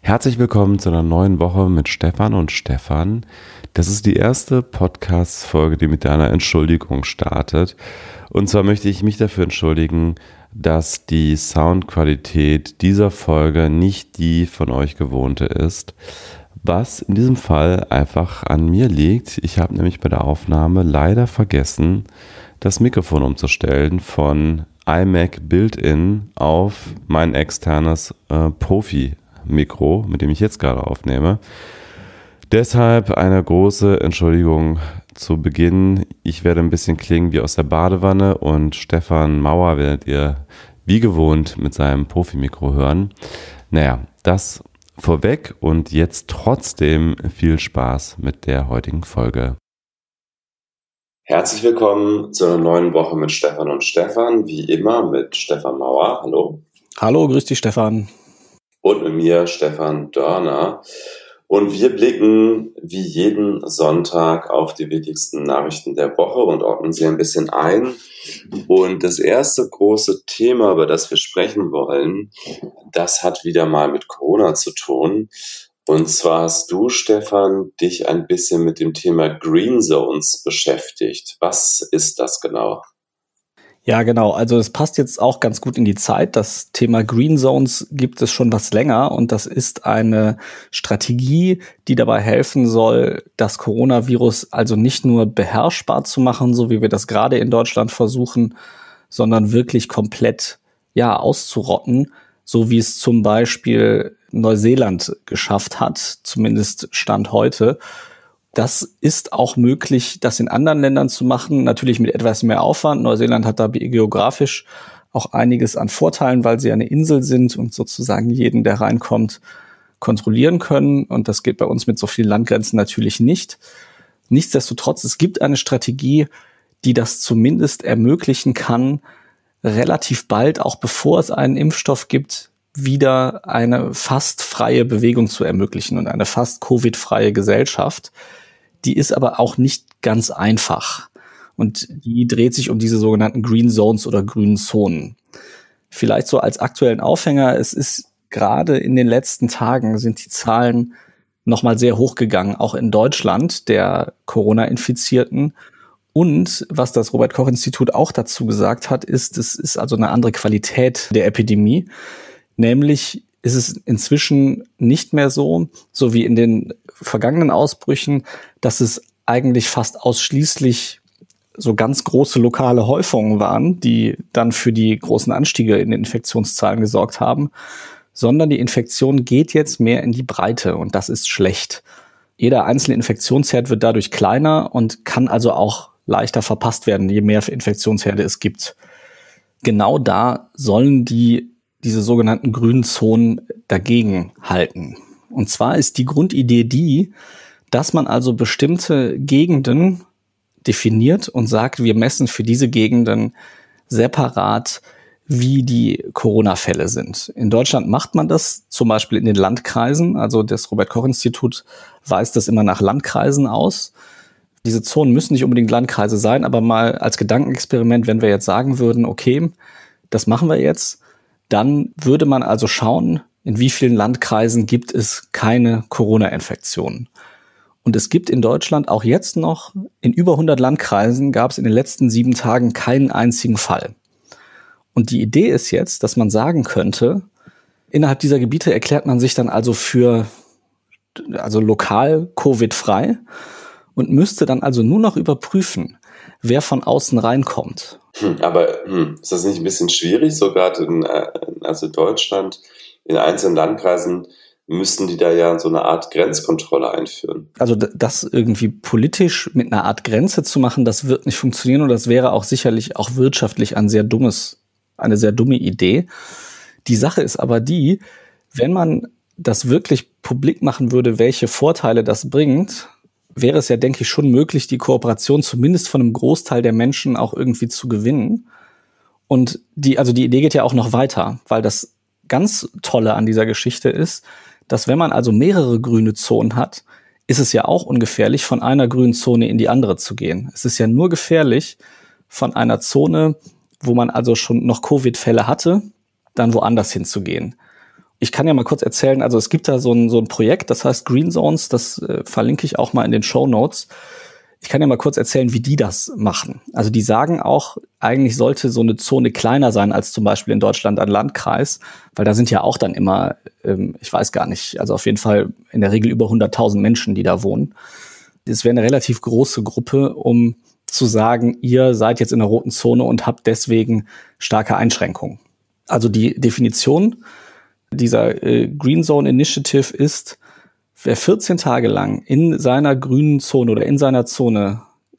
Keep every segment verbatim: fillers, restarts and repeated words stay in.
Herzlich willkommen zu einer neuen Woche mit Stefan und Stefan. Das ist die erste Podcast-Folge, die mit einer Entschuldigung startet. Und zwar möchte ich mich dafür entschuldigen, dass die Soundqualität dieser Folge nicht die von euch gewohnte ist. Was in diesem Fall einfach an mir liegt. Ich habe nämlich bei der Aufnahme leider vergessen, das Mikrofon umzustellen von iMac Built-in auf mein externes äh, Profi-Mikro, mit dem ich jetzt gerade aufnehme. Deshalb eine große Entschuldigung zu Beginn. Ich werde ein bisschen klingen wie aus der Badewanne und Stefan Mauer werdet ihr wie gewohnt mit seinem Profi-Mikro hören. Naja, das vorweg und jetzt trotzdem viel Spaß mit der heutigen Folge. Herzlich willkommen zu einer neuen Woche mit Stefan und Stefan, wie immer mit Stefan Mauer. Hallo. Hallo, grüß dich Stefan. Und mit mir Stefan Dörner. Und wir blicken wie jeden Sonntag auf die wichtigsten Nachrichten der Woche und ordnen sie ein bisschen ein. Und das erste große Thema, über das wir sprechen wollen, das hat wieder mal mit Corona zu tun. Und zwar hast du, Stefan, dich ein bisschen mit dem Thema Green Zones beschäftigt. Was ist das genau? Ja, genau. Also es passt jetzt auch ganz gut in die Zeit. Das Thema Green Zones gibt es schon was länger und das ist eine Strategie, die dabei helfen soll, das Coronavirus also nicht nur beherrschbar zu machen, so wie wir das gerade in Deutschland versuchen, sondern wirklich komplett ja auszurotten, so wie es zum Beispiel Neuseeland geschafft hat, zumindest Stand heute. Das ist auch möglich, das in anderen Ländern zu machen, natürlich mit etwas mehr Aufwand. Neuseeland hat da geografisch auch einiges an Vorteilen, weil sie eine Insel sind und sozusagen jeden, der reinkommt, kontrollieren können. Und das geht bei uns mit so vielen Landgrenzen natürlich nicht. Nichtsdestotrotz, es gibt eine Strategie, die das zumindest ermöglichen kann, relativ bald, auch bevor es einen Impfstoff gibt, wieder eine fast freie Bewegung zu ermöglichen und eine fast Covid-freie Gesellschaft. Die ist aber auch nicht ganz einfach. Und die dreht sich um diese sogenannten Green Zones oder grünen Zonen. Vielleicht so als aktuellen Aufhänger, es ist gerade in den letzten Tagen sind die Zahlen nochmal sehr hochgegangen, auch in Deutschland, der Corona-Infizierten. Und was das Robert-Koch-Institut auch dazu gesagt hat, ist, es ist also eine andere Qualität der Epidemie. Nämlich ist es inzwischen nicht mehr so, so wie in den vergangenen Ausbrüchen, dass es eigentlich fast ausschließlich so ganz große lokale Häufungen waren, die dann für die großen Anstiege in den Infektionszahlen gesorgt haben, sondern die Infektion geht jetzt mehr in die Breite und das ist schlecht. Jeder einzelne Infektionsherd wird dadurch kleiner und kann also auch leichter verpasst werden, je mehr Infektionsherde es gibt. Genau da sollen die diese sogenannten grünen Zonen dagegen halten. Und zwar ist die Grundidee die, dass man also bestimmte Gegenden definiert und sagt, wir messen für diese Gegenden separat, wie die Corona-Fälle sind. In Deutschland macht man das zum Beispiel in den Landkreisen. Also das Robert-Koch-Institut weist das immer nach Landkreisen aus. Diese Zonen müssen nicht unbedingt Landkreise sein, aber mal als Gedankenexperiment, wenn wir jetzt sagen würden, okay, das machen wir jetzt, dann würde man also schauen, in wie vielen Landkreisen gibt es keine Corona-Infektionen. Und es gibt in Deutschland auch jetzt noch, in über hundert Landkreisen gab es in den letzten sieben Tagen keinen einzigen Fall. Und die Idee ist jetzt, dass man sagen könnte, innerhalb dieser Gebiete erklärt man sich dann also für, also lokal Covid-frei und müsste dann also nur noch überprüfen, wer von außen reinkommt. Hm, aber hm, ist das nicht ein bisschen schwierig, so gerade in also Deutschland, in einzelnen Landkreisen müssten die da ja so eine Art Grenzkontrolle einführen? Also das irgendwie politisch mit einer Art Grenze zu machen, das wird nicht funktionieren und das wäre auch sicherlich auch wirtschaftlich ein sehr dummes, eine sehr dumme Idee. Die Sache ist aber die, wenn man das wirklich publik machen würde, welche Vorteile das bringt, wäre es ja, denke ich, schon möglich, die Kooperation zumindest von einem Großteil der Menschen auch irgendwie zu gewinnen. Und die, also die Idee geht ja auch noch weiter, weil das ganz Tolle an dieser Geschichte ist, dass wenn man also mehrere grüne Zonen hat, ist es ja auch ungefährlich, von einer grünen Zone in die andere zu gehen. Es ist ja nur gefährlich, von einer Zone, wo man also schon noch Covid-Fälle hatte, dann woanders hinzugehen. Ich kann ja mal kurz erzählen, also es gibt da so ein, so ein Projekt, das heißt Green Zones, das äh, verlinke ich auch mal in den Shownotes. Ich kann ja mal kurz erzählen, wie die das machen. Also die sagen auch, eigentlich sollte so eine Zone kleiner sein als zum Beispiel in Deutschland ein Landkreis, weil da sind ja auch dann immer, ähm, ich weiß gar nicht, also auf jeden Fall in der Regel über hunderttausend Menschen, die da wohnen. Das wäre eine relativ große Gruppe, um zu sagen, ihr seid jetzt in der roten Zone und habt deswegen starke Einschränkungen. Also die Definition dieser äh, Green Zone Initiative ist, wer vierzehn Tage lang in seiner grünen Zone oder in seiner Zone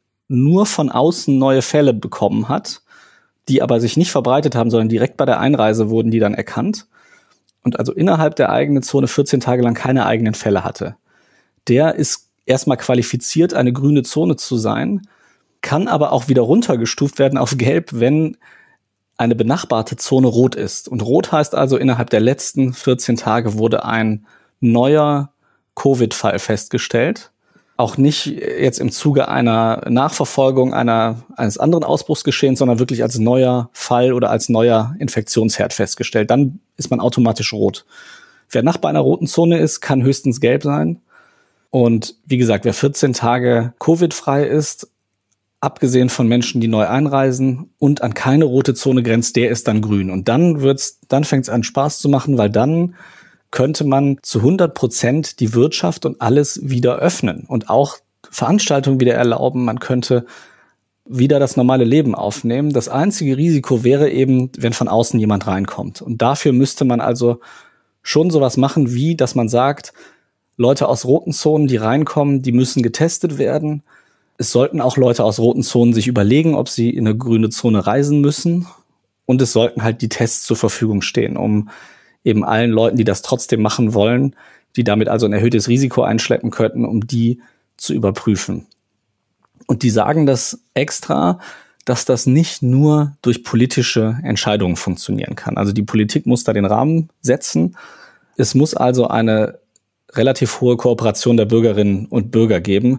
nur von außen neue Fälle bekommen hat, die aber sich nicht verbreitet haben, sondern direkt bei der Einreise wurden die dann erkannt und also innerhalb der eigenen Zone vierzehn Tage lang keine eigenen Fälle hatte, der ist erstmal qualifiziert, eine grüne Zone zu sein, kann aber auch wieder runtergestuft werden auf Gelb, wenn eine benachbarte Zone rot ist. Und rot heißt also, innerhalb der letzten vierzehn Tage wurde ein neuer Covid-Fall festgestellt. Auch nicht jetzt im Zuge einer Nachverfolgung einer, eines anderen Ausbruchsgeschehens, sondern wirklich als neuer Fall oder als neuer Infektionsherd festgestellt. Dann ist man automatisch rot. Wer Nachbar einer roten Zone ist, kann höchstens gelb sein. Und wie gesagt, wer vierzehn Tage Covid-frei ist, abgesehen von Menschen, die neu einreisen und an keine rote Zone grenzt, der ist dann grün. Und dann wird's, dann fängt's an Spaß zu machen, weil dann könnte man zu hundert Prozent die Wirtschaft und alles wieder öffnen und auch Veranstaltungen wieder erlauben. Man könnte wieder das normale Leben aufnehmen. Das einzige Risiko wäre eben, wenn von außen jemand reinkommt. Und dafür müsste man also schon sowas machen, wie, dass man sagt, Leute aus roten Zonen, die reinkommen, die müssen getestet werden. Es sollten auch Leute aus roten Zonen sich überlegen, ob sie in eine grüne Zone reisen müssen. Und es sollten halt die Tests zur Verfügung stehen, um eben allen Leuten, die das trotzdem machen wollen, die damit also ein erhöhtes Risiko einschleppen könnten, um die zu überprüfen. Und die sagen das extra, dass das nicht nur durch politische Entscheidungen funktionieren kann. Also die Politik muss da den Rahmen setzen. Es muss also eine relativ hohe Kooperation der Bürgerinnen und Bürger geben.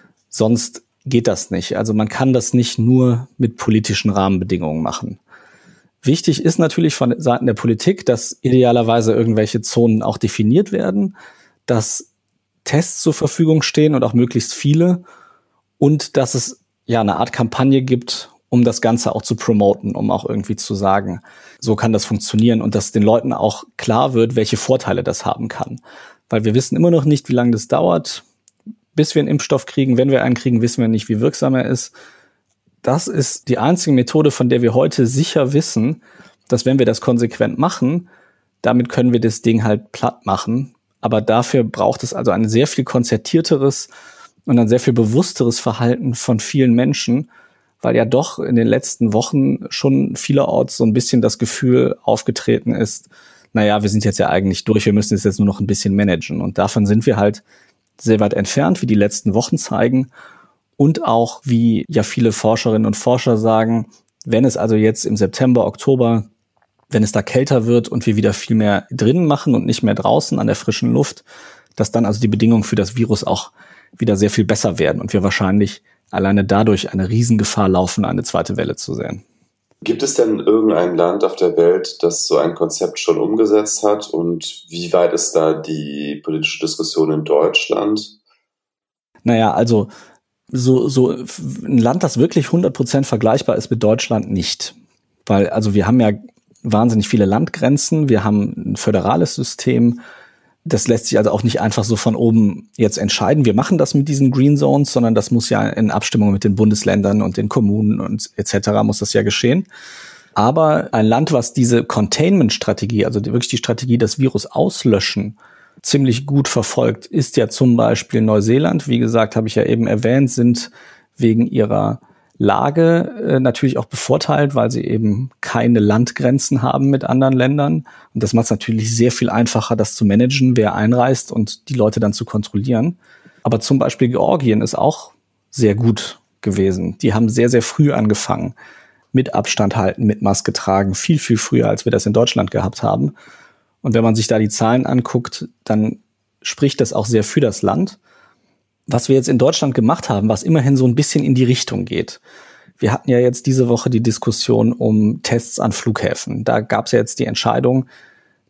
Sonst geht das nicht. Also man kann das nicht nur mit politischen Rahmenbedingungen machen. Wichtig ist natürlich von Seiten der Politik, dass idealerweise irgendwelche Zonen auch definiert werden, dass Tests zur Verfügung stehen und auch möglichst viele und dass es ja eine Art Kampagne gibt, um das Ganze auch zu promoten, um auch irgendwie zu sagen, so kann das funktionieren und dass den Leuten auch klar wird, welche Vorteile das haben kann. Weil wir wissen immer noch nicht, wie lange das dauert, bis wir einen Impfstoff kriegen. Wenn wir einen kriegen, wissen wir nicht, wie wirksam er ist. Das ist die einzige Methode, von der wir heute sicher wissen, dass wenn wir das konsequent machen, damit können wir das Ding halt platt machen. Aber dafür braucht es also ein sehr viel konzertierteres und ein sehr viel bewussteres Verhalten von vielen Menschen, weil ja doch in den letzten Wochen schon vielerorts so ein bisschen das Gefühl aufgetreten ist, naja, wir sind jetzt ja eigentlich durch, wir müssen es jetzt nur noch ein bisschen managen. Und davon sind wir halt sehr weit entfernt, wie die letzten Wochen zeigen. Und auch, wie ja viele Forscherinnen und Forscher sagen, wenn es also jetzt im September, Oktober, wenn es da kälter wird und wir wieder viel mehr drinnen machen und nicht mehr draußen an der frischen Luft, dass dann also die Bedingungen für das Virus auch wieder sehr viel besser werden und wir wahrscheinlich alleine dadurch eine Riesengefahr laufen, eine zweite Welle zu sehen. Gibt es denn irgendein Land auf der Welt, das so ein Konzept schon umgesetzt hat? Und wie weit ist da die politische Diskussion in Deutschland? Naja, also so, so ein Land, das wirklich hundert Prozent vergleichbar ist mit Deutschland, nicht. Weil, also wir haben ja wahnsinnig viele Landgrenzen, wir haben ein föderales System. Das lässt sich also auch nicht einfach so von oben jetzt entscheiden. Wir machen das mit diesen Green Zones, sondern das muss ja in Abstimmung mit den Bundesländern und den Kommunen und et cetera muss das ja geschehen. Aber ein Land, was diese Containment-Strategie, also wirklich die Strategie, das Virus auslöschen, ziemlich gut verfolgt, ist ja zum Beispiel Neuseeland. Wie gesagt, habe ich ja eben erwähnt, sind wegen ihrer Lage äh, natürlich auch bevorteilt, weil sie eben keine Landgrenzen haben mit anderen Ländern. Und das macht es natürlich sehr viel einfacher, das zu managen, wer einreist und die Leute dann zu kontrollieren. Aber zum Beispiel Georgien ist auch sehr gut gewesen. Die haben sehr, sehr früh angefangen mit Abstand halten, mit Maske tragen, viel, viel früher, als wir das in Deutschland gehabt haben. Und wenn man sich da die Zahlen anguckt, dann spricht das auch sehr für das Land. Was wir jetzt in Deutschland gemacht haben, was immerhin so ein bisschen in die Richtung geht. Wir hatten ja jetzt diese Woche die Diskussion um Tests an Flughäfen. Da gab es ja jetzt die Entscheidung,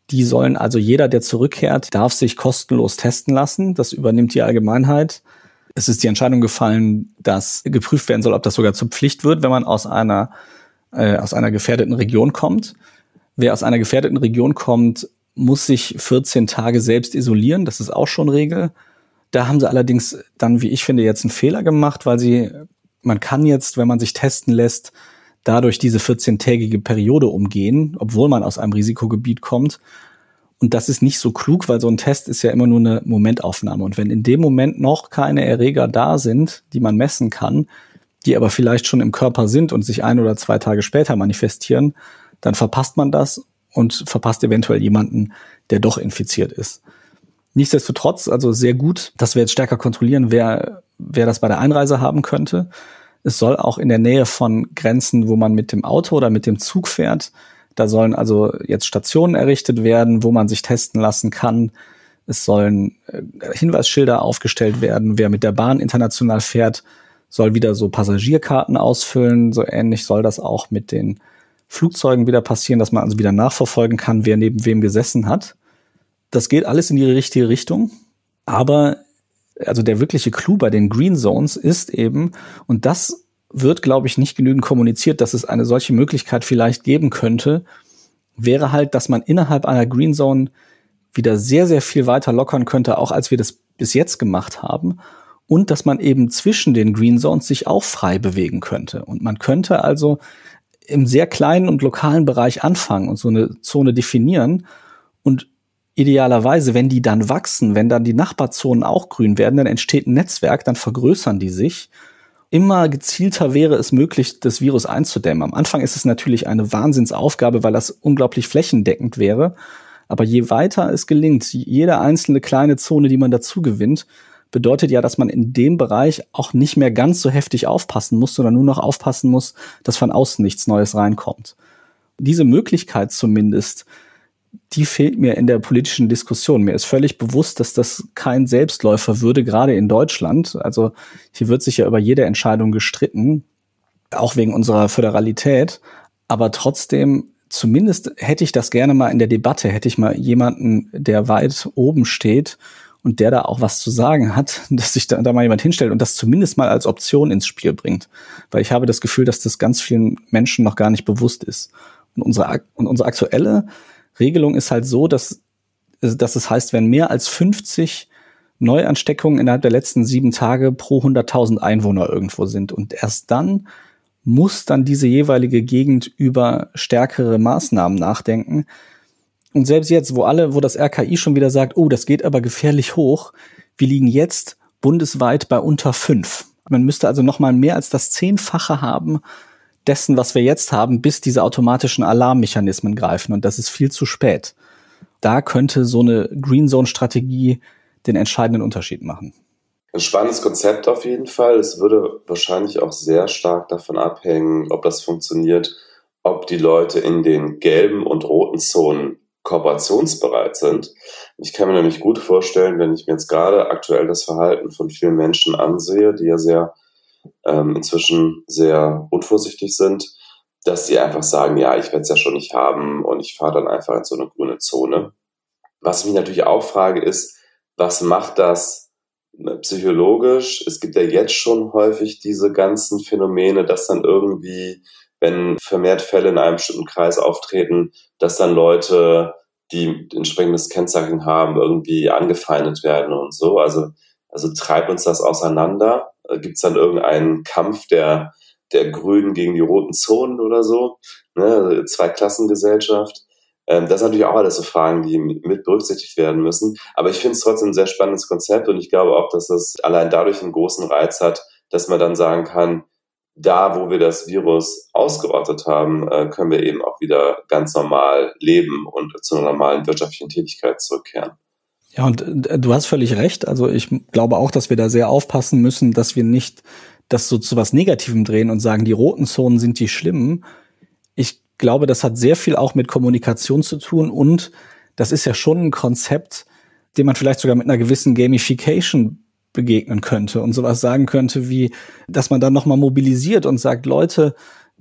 Die sollen also jeder, der zurückkehrt, darf sich kostenlos testen lassen. Das übernimmt die Allgemeinheit. Es ist die Entscheidung gefallen, dass geprüft werden soll, ob das sogar zur Pflicht wird, wenn man aus einer, äh, aus einer gefährdeten Region kommt. Wer aus einer gefährdeten Region kommt, muss sich vierzehn Tage selbst isolieren. Das ist auch schon Regel. Da haben sie allerdings dann, wie ich finde, jetzt einen Fehler gemacht, weil sie, man kann jetzt, wenn man sich testen lässt, dadurch diese vierzehntägige Periode umgehen, obwohl man aus einem Risikogebiet kommt. Und das ist nicht so klug, weil so ein Test ist ja immer nur eine Momentaufnahme. Und wenn in dem Moment noch keine Erreger da sind, die man messen kann, die aber vielleicht schon im Körper sind und sich ein oder zwei Tage später manifestieren, dann verpasst man das und verpasst eventuell jemanden, der doch infiziert ist. Nichtsdestotrotz, also sehr gut, dass wir jetzt stärker kontrollieren, wer, wer das bei der Einreise haben könnte. Es soll auch in der Nähe von Grenzen, wo man mit dem Auto oder mit dem Zug fährt, da sollen also jetzt Stationen errichtet werden, wo man sich testen lassen kann. Es sollen Hinweisschilder aufgestellt werden. Wer mit der Bahn international fährt, soll wieder so Passagierkarten ausfüllen. So ähnlich soll das auch mit den Flugzeugen wieder passieren, dass man also wieder nachverfolgen kann, wer neben wem gesessen hat. Das geht alles in die richtige Richtung, aber also der wirkliche Clou bei den Green Zones ist eben, und das wird, glaube ich, nicht genügend kommuniziert, dass es eine solche Möglichkeit vielleicht geben könnte, wäre halt, dass man innerhalb einer Green Zone wieder sehr, sehr viel weiter lockern könnte, auch als wir das bis jetzt gemacht haben, und dass man eben zwischen den Green Zones sich auch frei bewegen könnte. Und man könnte also im sehr kleinen und lokalen Bereich anfangen und so eine Zone definieren und idealerweise, wenn die dann wachsen, wenn dann die Nachbarzonen auch grün werden, dann entsteht ein Netzwerk, dann vergrößern die sich. Immer gezielter wäre es möglich, das Virus einzudämmen. Am Anfang ist es natürlich eine Wahnsinnsaufgabe, weil das unglaublich flächendeckend wäre. Aber je weiter es gelingt, jede einzelne kleine Zone, die man dazu gewinnt, bedeutet ja, dass man in dem Bereich auch nicht mehr ganz so heftig aufpassen muss, sondern nur noch aufpassen muss, dass von außen nichts Neues reinkommt. Diese Möglichkeit zumindest, die fehlt mir in der politischen Diskussion. Mir ist völlig bewusst, dass das kein Selbstläufer würde, gerade in Deutschland. Also hier wird sich ja über jede Entscheidung gestritten, auch wegen unserer Föderalität. Aber trotzdem, zumindest hätte ich das gerne mal in der Debatte, hätte ich mal jemanden, der weit oben steht und der da auch was zu sagen hat, dass sich da, da mal jemand hinstellt und das zumindest mal als Option ins Spiel bringt. Weil ich habe das Gefühl, dass das ganz vielen Menschen noch gar nicht bewusst ist. Und unsere, und unsere aktuelle Regelung ist halt so, dass, dass es heißt, wenn mehr als fünfzig Neuansteckungen innerhalb der letzten sieben Tage pro hunderttausend Einwohner irgendwo sind. Und erst dann muss dann diese jeweilige Gegend über stärkere Maßnahmen nachdenken. Und selbst jetzt, wo alle, wo das R K I schon wieder sagt, oh, das geht aber gefährlich hoch, wir liegen jetzt bundesweit bei unter fünf. Man müsste also noch mal mehr als das Zehnfache haben dessen, was wir jetzt haben, bis diese automatischen Alarmmechanismen greifen. Und das ist viel zu spät. Da könnte so eine Green Zone-Strategie den entscheidenden Unterschied machen. Ein spannendes Konzept auf jeden Fall. Es würde wahrscheinlich auch sehr stark davon abhängen, ob das funktioniert, ob die Leute in den gelben und roten Zonen kooperationsbereit sind. Ich kann mir nämlich gut vorstellen, wenn ich mir jetzt gerade aktuell das Verhalten von vielen Menschen ansehe, die ja sehr ähm, inzwischen sehr unvorsichtig sind, dass die einfach sagen, ja, ich werde es ja schon nicht haben und ich fahre dann einfach in so eine grüne Zone. Was ich mich natürlich auch frage, ist, was macht das psychologisch? Es gibt ja jetzt schon häufig diese ganzen Phänomene, dass dann irgendwie, wenn vermehrt Fälle in einem bestimmten Kreis auftreten, dass dann Leute, die entsprechendes Kennzeichen haben, irgendwie angefeindet werden und so. Also, also treibt uns das auseinander? Gibt es dann irgendeinen Kampf der, der Grünen gegen die roten Zonen oder so? Ne? Zweiklassengesellschaft. Ähm, das sind natürlich auch alles so Fragen, die mit berücksichtigt werden müssen. Aber ich finde es trotzdem ein sehr spannendes Konzept und ich glaube auch, dass das allein dadurch einen großen Reiz hat, dass man dann sagen kann, da, wo wir das Virus ausgerottet haben, äh, können wir eben auch wieder ganz normal leben und zu einer normalen wirtschaftlichen Tätigkeit zurückkehren. Ja, und äh, du hast völlig recht. Also ich glaube auch, dass wir da sehr aufpassen müssen, dass wir nicht das so zu was Negativem drehen und sagen, die roten Zonen sind die schlimmen. Ich glaube, das hat sehr viel auch mit Kommunikation zu tun und das ist ja schon ein Konzept, dem man vielleicht sogar mit einer gewissen Gamification begegnen könnte und sowas sagen könnte wie, dass man dann nochmal mobilisiert und sagt, Leute,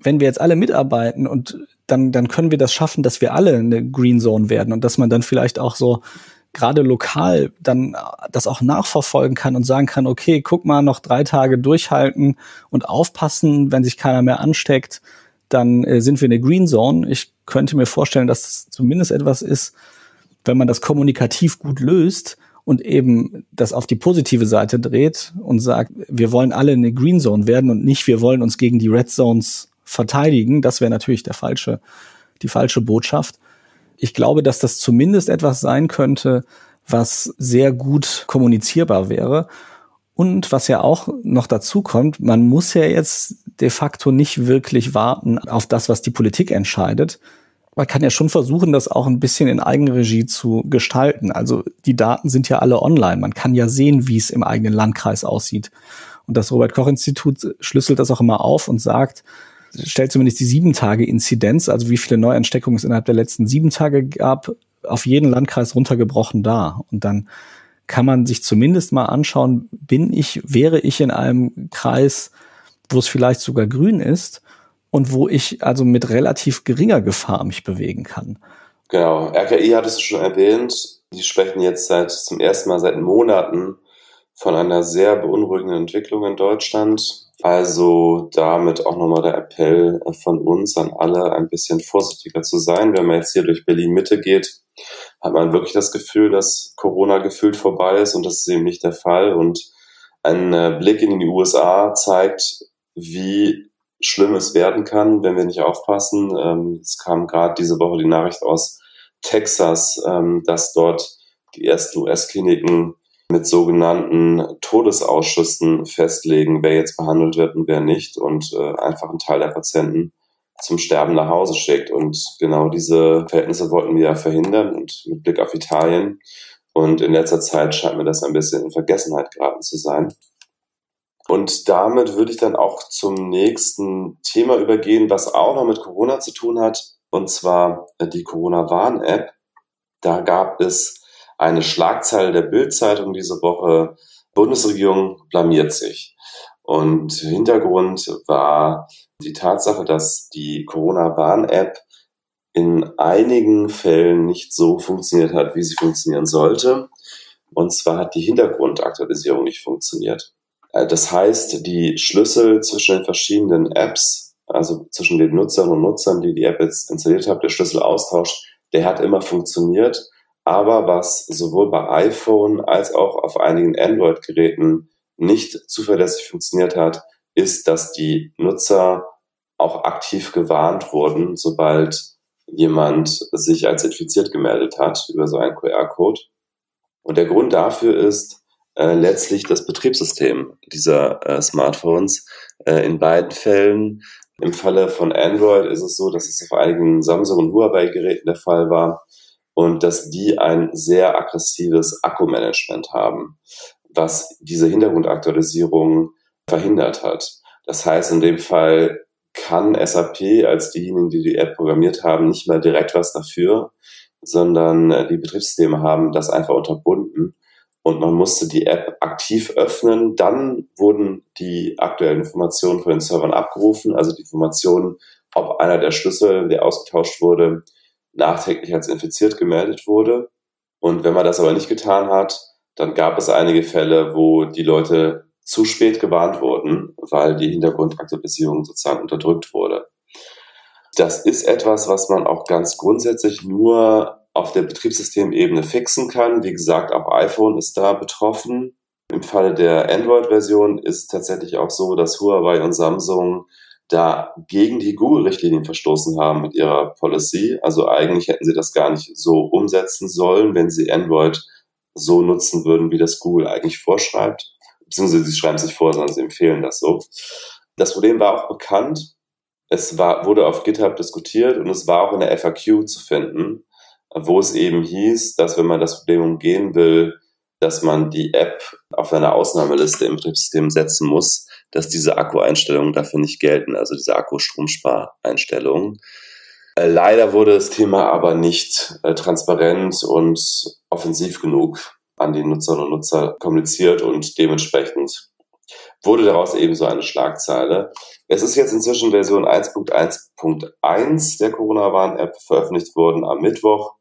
wenn wir jetzt alle mitarbeiten und dann, dann können wir das schaffen, dass wir alle eine Green Zone werden und dass man dann vielleicht auch so gerade lokal dann das auch nachverfolgen kann und sagen kann, okay, guck mal, noch drei Tage durchhalten und aufpassen, wenn sich keiner mehr ansteckt, dann äh, sind wir in der Green Zone. Ich könnte mir vorstellen, dass das zumindest etwas ist, wenn man das kommunikativ gut löst und eben das auf die positive Seite dreht und sagt, wir wollen alle in eine Green Zone werden und nicht, wir wollen uns gegen die Red Zones verteidigen. Das wäre natürlich der falsche, die falsche Botschaft. Ich glaube, dass das zumindest etwas sein könnte, was sehr gut kommunizierbar wäre. Und was ja auch noch dazu kommt, man muss ja jetzt de facto nicht wirklich warten auf das, was die Politik entscheidet. Man kann ja schon versuchen, das auch ein bisschen in Eigenregie zu gestalten. Also die Daten sind ja alle online. Man kann ja sehen, wie es im eigenen Landkreis aussieht. Und das Robert-Koch-Institut schlüsselt das auch immer auf und sagt, stellt zumindest die sieben-Tage-Inzidenz, also wie viele Neuansteckungen es innerhalb der letzten sieben Tage gab, auf jeden Landkreis runtergebrochen dar. Und dann kann man sich zumindest mal anschauen, bin ich, wäre ich in einem Kreis, wo es vielleicht sogar grün ist und wo ich also mit relativ geringer Gefahr mich bewegen kann. Genau, R K I hattest du schon erwähnt. Die sprechen jetzt seit zum ersten Mal seit Monaten von einer sehr beunruhigenden Entwicklung in Deutschland. Also damit auch nochmal der Appell von uns an alle, ein bisschen vorsichtiger zu sein. Wenn man jetzt hier durch Berlin-Mitte geht, hat man wirklich das Gefühl, dass Corona gefühlt vorbei ist, und das ist eben nicht der Fall. Und ein Blick in die U S A zeigt, wie schlimm es werden kann, wenn wir nicht aufpassen. Es kam gerade diese Woche die Nachricht aus Texas, dass dort die ersten U S-Kliniken mit sogenannten Todesausschüssen festlegen, wer jetzt behandelt wird und wer nicht, und äh, einfach einen Teil der Patienten zum Sterben nach Hause schickt. Und genau diese Verhältnisse wollten wir ja verhindern, und mit Blick auf Italien. Und in letzter Zeit scheint mir das ein bisschen in Vergessenheit geraten zu sein. Und damit würde ich dann auch zum nächsten Thema übergehen, was auch noch mit Corona zu tun hat, und zwar die Corona-Warn-App. Da gab es eine Schlagzeile der Bild-Zeitung diese Woche: Bundesregierung blamiert sich. Und Hintergrund war die Tatsache, dass die Corona-Warn-App in einigen Fällen nicht so funktioniert hat, wie sie funktionieren sollte. Und zwar hat die Hintergrundaktualisierung nicht funktioniert. Das heißt, die Schlüssel zwischen den verschiedenen Apps, also zwischen den Nutzerinnen und Nutzern, die die App jetzt installiert haben, der Schlüsselaustausch, der hat immer funktioniert. Aber was sowohl bei iPhone als auch auf einigen Android-Geräten nicht zuverlässig funktioniert hat, ist, dass die Nutzer auch aktiv gewarnt wurden, sobald jemand sich als infiziert gemeldet hat über so einen Q R-Code. Und der Grund dafür ist äh, letztlich das Betriebssystem dieser äh, Smartphones. Äh, in beiden Fällen, im Falle von Android ist es so, dass es auf einigen Samsung- und Huawei-Geräten der Fall war, und dass die ein sehr aggressives Akkumanagement haben, was diese Hintergrundaktualisierung verhindert hat. Das heißt, in dem Fall kann S A P als diejenigen, die die App programmiert haben, nicht mehr direkt was dafür, sondern die Betriebssysteme haben das einfach unterbunden, und man musste die App aktiv öffnen. Dann wurden die aktuellen Informationen von den Servern abgerufen, also die Informationen, ob einer der Schlüssel, der ausgetauscht wurde, nachträglich als infiziert gemeldet wurde. Und wenn man das aber nicht getan hat, dann gab es einige Fälle, wo die Leute zu spät gewarnt wurden, weil die Hintergrundaktualisierung sozusagen unterdrückt wurde. Das ist etwas, was man auch ganz grundsätzlich nur auf der Betriebssystemebene fixen kann. Wie gesagt, auch iPhone ist da betroffen. Im Falle der Android-Version ist es tatsächlich auch so, dass Huawei und Samsung da gegen die Google-Richtlinien verstoßen haben mit ihrer Policy. Also eigentlich hätten sie das gar nicht so umsetzen sollen, wenn sie Android so nutzen würden, wie das Google eigentlich vorschreibt. Beziehungsweise sie schreiben es nicht vor, sondern sie empfehlen das so. Das Problem war auch bekannt. Es war, wurde auf GitHub diskutiert, und es war auch in der F A Q zu finden, wo es eben hieß, dass wenn man das Problem umgehen will, dass man die App auf eine Ausnahmeliste im Betriebssystem setzen muss, dass diese Akku-Einstellungen dafür nicht gelten, also diese Akku-Stromspar-Einstellungen. Äh, leider wurde das Thema aber nicht äh, transparent und offensiv genug an die Nutzerinnen und Nutzer kommuniziert, und dementsprechend wurde daraus eben so eine Schlagzeile. Es ist jetzt inzwischen Version eins Punkt eins Punkt eins der Corona-Warn-App veröffentlicht worden am Mittwoch.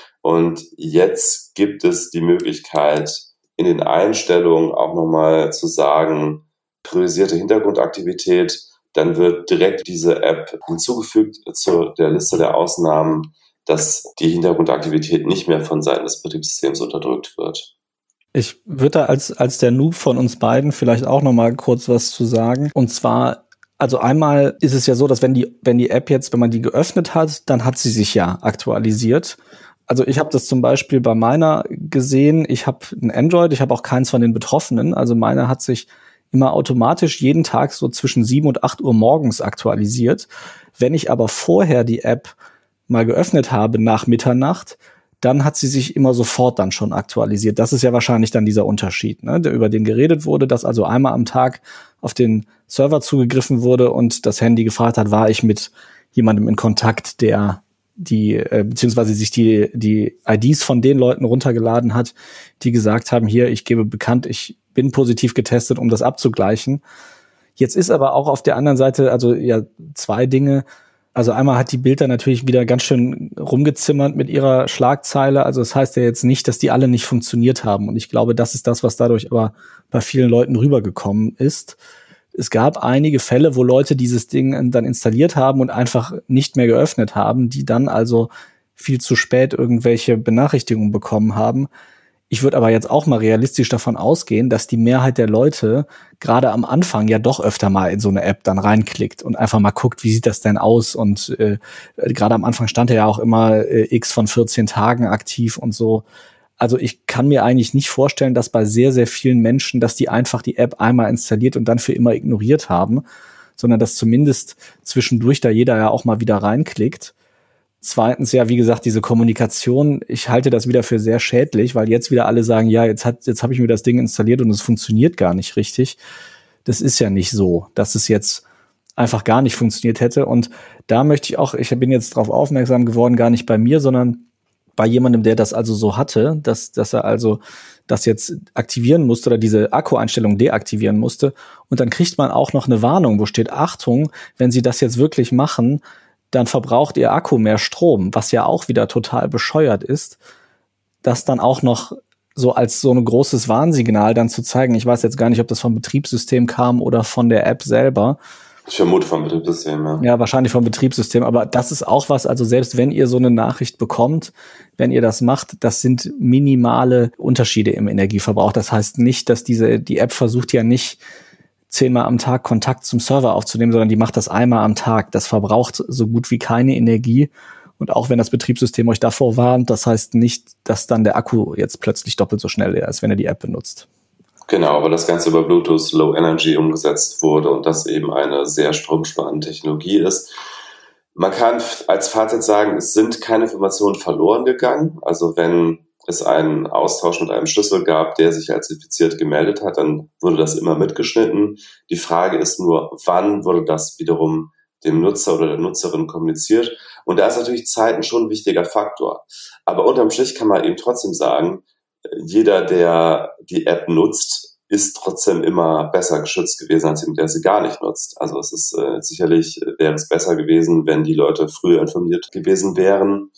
Und jetzt gibt es die Möglichkeit, in den Einstellungen auch nochmal zu sagen, priorisierte Hintergrundaktivität. Dann wird direkt diese App hinzugefügt zu der Liste der Ausnahmen, dass die Hintergrundaktivität nicht mehr von Seiten des Betriebssystems unterdrückt wird. Ich würde da als, als der Noob von uns beiden vielleicht auch noch mal kurz was zu sagen. Und zwar, also einmal ist es ja so, dass wenn die, wenn die App jetzt, wenn man die geöffnet hat, dann hat sie sich ja aktualisiert. Also ich habe das zum Beispiel bei meiner gesehen. Ich habe ein Android, ich habe auch keins von den Betroffenen. Also meiner hat sich immer automatisch jeden Tag so zwischen sieben und acht Uhr morgens aktualisiert. Wenn ich aber vorher die App mal geöffnet habe nach Mitternacht, dann hat sie sich immer sofort dann schon aktualisiert. Das ist ja wahrscheinlich dann dieser Unterschied, ne, der über den geredet wurde, dass also einmal am Tag auf den Server zugegriffen wurde und das Handy gefragt hat, war ich mit jemandem in Kontakt, der die, äh, beziehungsweise sich die, die I Ds von den Leuten runtergeladen hat, die gesagt haben, hier, ich gebe bekannt, ich bin positiv getestet, um das abzugleichen. Jetzt ist aber auch auf der anderen Seite, also ja, zwei Dinge. Also einmal hat die Bild da natürlich wieder ganz schön rumgezimmert mit ihrer Schlagzeile. Also das heißt ja jetzt nicht, dass die alle nicht funktioniert haben. Und ich glaube, das ist das, was dadurch aber bei vielen Leuten rübergekommen ist. Es gab einige Fälle, wo Leute dieses Ding dann installiert haben und einfach nicht mehr geöffnet haben, die dann also viel zu spät irgendwelche Benachrichtigungen bekommen haben. Ich würde aber jetzt auch mal realistisch davon ausgehen, dass die Mehrheit der Leute gerade am Anfang ja doch öfter mal in so eine App dann reinklickt und einfach mal guckt, wie sieht das denn aus? Und äh, gerade am Anfang stand er ja auch immer äh, X von vierzehn Tagen aktiv und so. Also ich kann mir eigentlich nicht vorstellen, dass bei sehr, sehr vielen Menschen, dass die einfach die App einmal installiert und dann für immer ignoriert haben, sondern dass zumindest zwischendurch da jeder ja auch mal wieder reinklickt. Zweitens, ja, wie gesagt, diese Kommunikation, ich halte das wieder für sehr schädlich, weil jetzt wieder alle sagen, ja, jetzt hat, jetzt habe ich mir das Ding installiert und es funktioniert gar nicht richtig. Das ist ja nicht so, dass es jetzt einfach gar nicht funktioniert hätte. Und da möchte ich auch, ich bin jetzt darauf aufmerksam geworden, gar nicht bei mir, sondern bei jemandem, der das also so hatte, dass, dass er also das jetzt aktivieren musste oder diese Akku-Einstellung deaktivieren musste. Und dann kriegt man auch noch eine Warnung, wo steht, Achtung, wenn Sie das jetzt wirklich machen, dann verbraucht Ihr Akku mehr Strom, was ja auch wieder total bescheuert ist, das dann auch noch so als so ein großes Warnsignal dann zu zeigen. Ich weiß jetzt gar nicht, ob das vom Betriebssystem kam oder von der App selber. Ich vermute vom Betriebssystem, ja. Ja, wahrscheinlich vom Betriebssystem, aber das ist auch was, also selbst wenn ihr so eine Nachricht bekommt, wenn ihr das macht, das sind minimale Unterschiede im Energieverbrauch. Das heißt nicht, dass diese, die App versucht ja nicht, zehnmal am Tag Kontakt zum Server aufzunehmen, sondern die macht das einmal am Tag. Das verbraucht so gut wie keine Energie. Und auch wenn das Betriebssystem euch davor warnt, das heißt nicht, dass dann der Akku jetzt plötzlich doppelt so schnell ist, wenn ihr die App benutzt. Genau, aber das Ganze über Bluetooth Low Energy umgesetzt wurde und das eben eine sehr stromsparende Technologie ist. Man kann als Fazit sagen, es sind keine Informationen verloren gegangen. Also wenn es einen Austausch mit einem Schlüssel gab, der sich als infiziert gemeldet hat, dann wurde das immer mitgeschnitten. Die Frage ist nur, wann wurde das wiederum dem Nutzer oder der Nutzerin kommuniziert? Und da ist natürlich Zeit schon ein wichtiger Faktor. Aber unterm Strich kann man eben trotzdem sagen, jeder, der die App nutzt, ist trotzdem immer besser geschützt gewesen, als jemand, der sie gar nicht nutzt. Also es ist äh, sicherlich, wäre es besser gewesen, wenn die Leute früher informiert gewesen wären.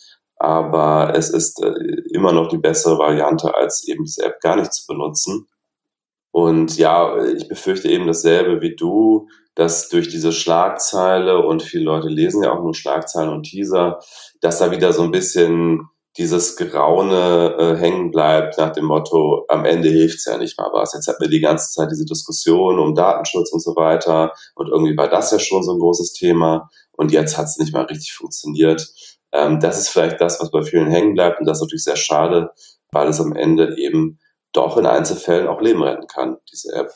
Aber es ist äh, immer noch die bessere Variante, als eben diese App gar nicht zu benutzen. Und ja, ich befürchte eben dasselbe wie du, dass durch diese Schlagzeile, und viele Leute lesen ja auch nur Schlagzeilen und Teaser, dass da wieder so ein bisschen dieses Geraune äh, hängen bleibt nach dem Motto, am Ende hilft's ja nicht mal was. Jetzt hatten wir die ganze Zeit diese Diskussion um Datenschutz und so weiter und irgendwie war das ja schon so ein großes Thema und jetzt hat's nicht mal richtig funktioniert. Ähm, das ist vielleicht das, was bei vielen hängen bleibt und das ist natürlich sehr schade, weil es am Ende eben doch in Einzelfällen auch Leben retten kann, diese App.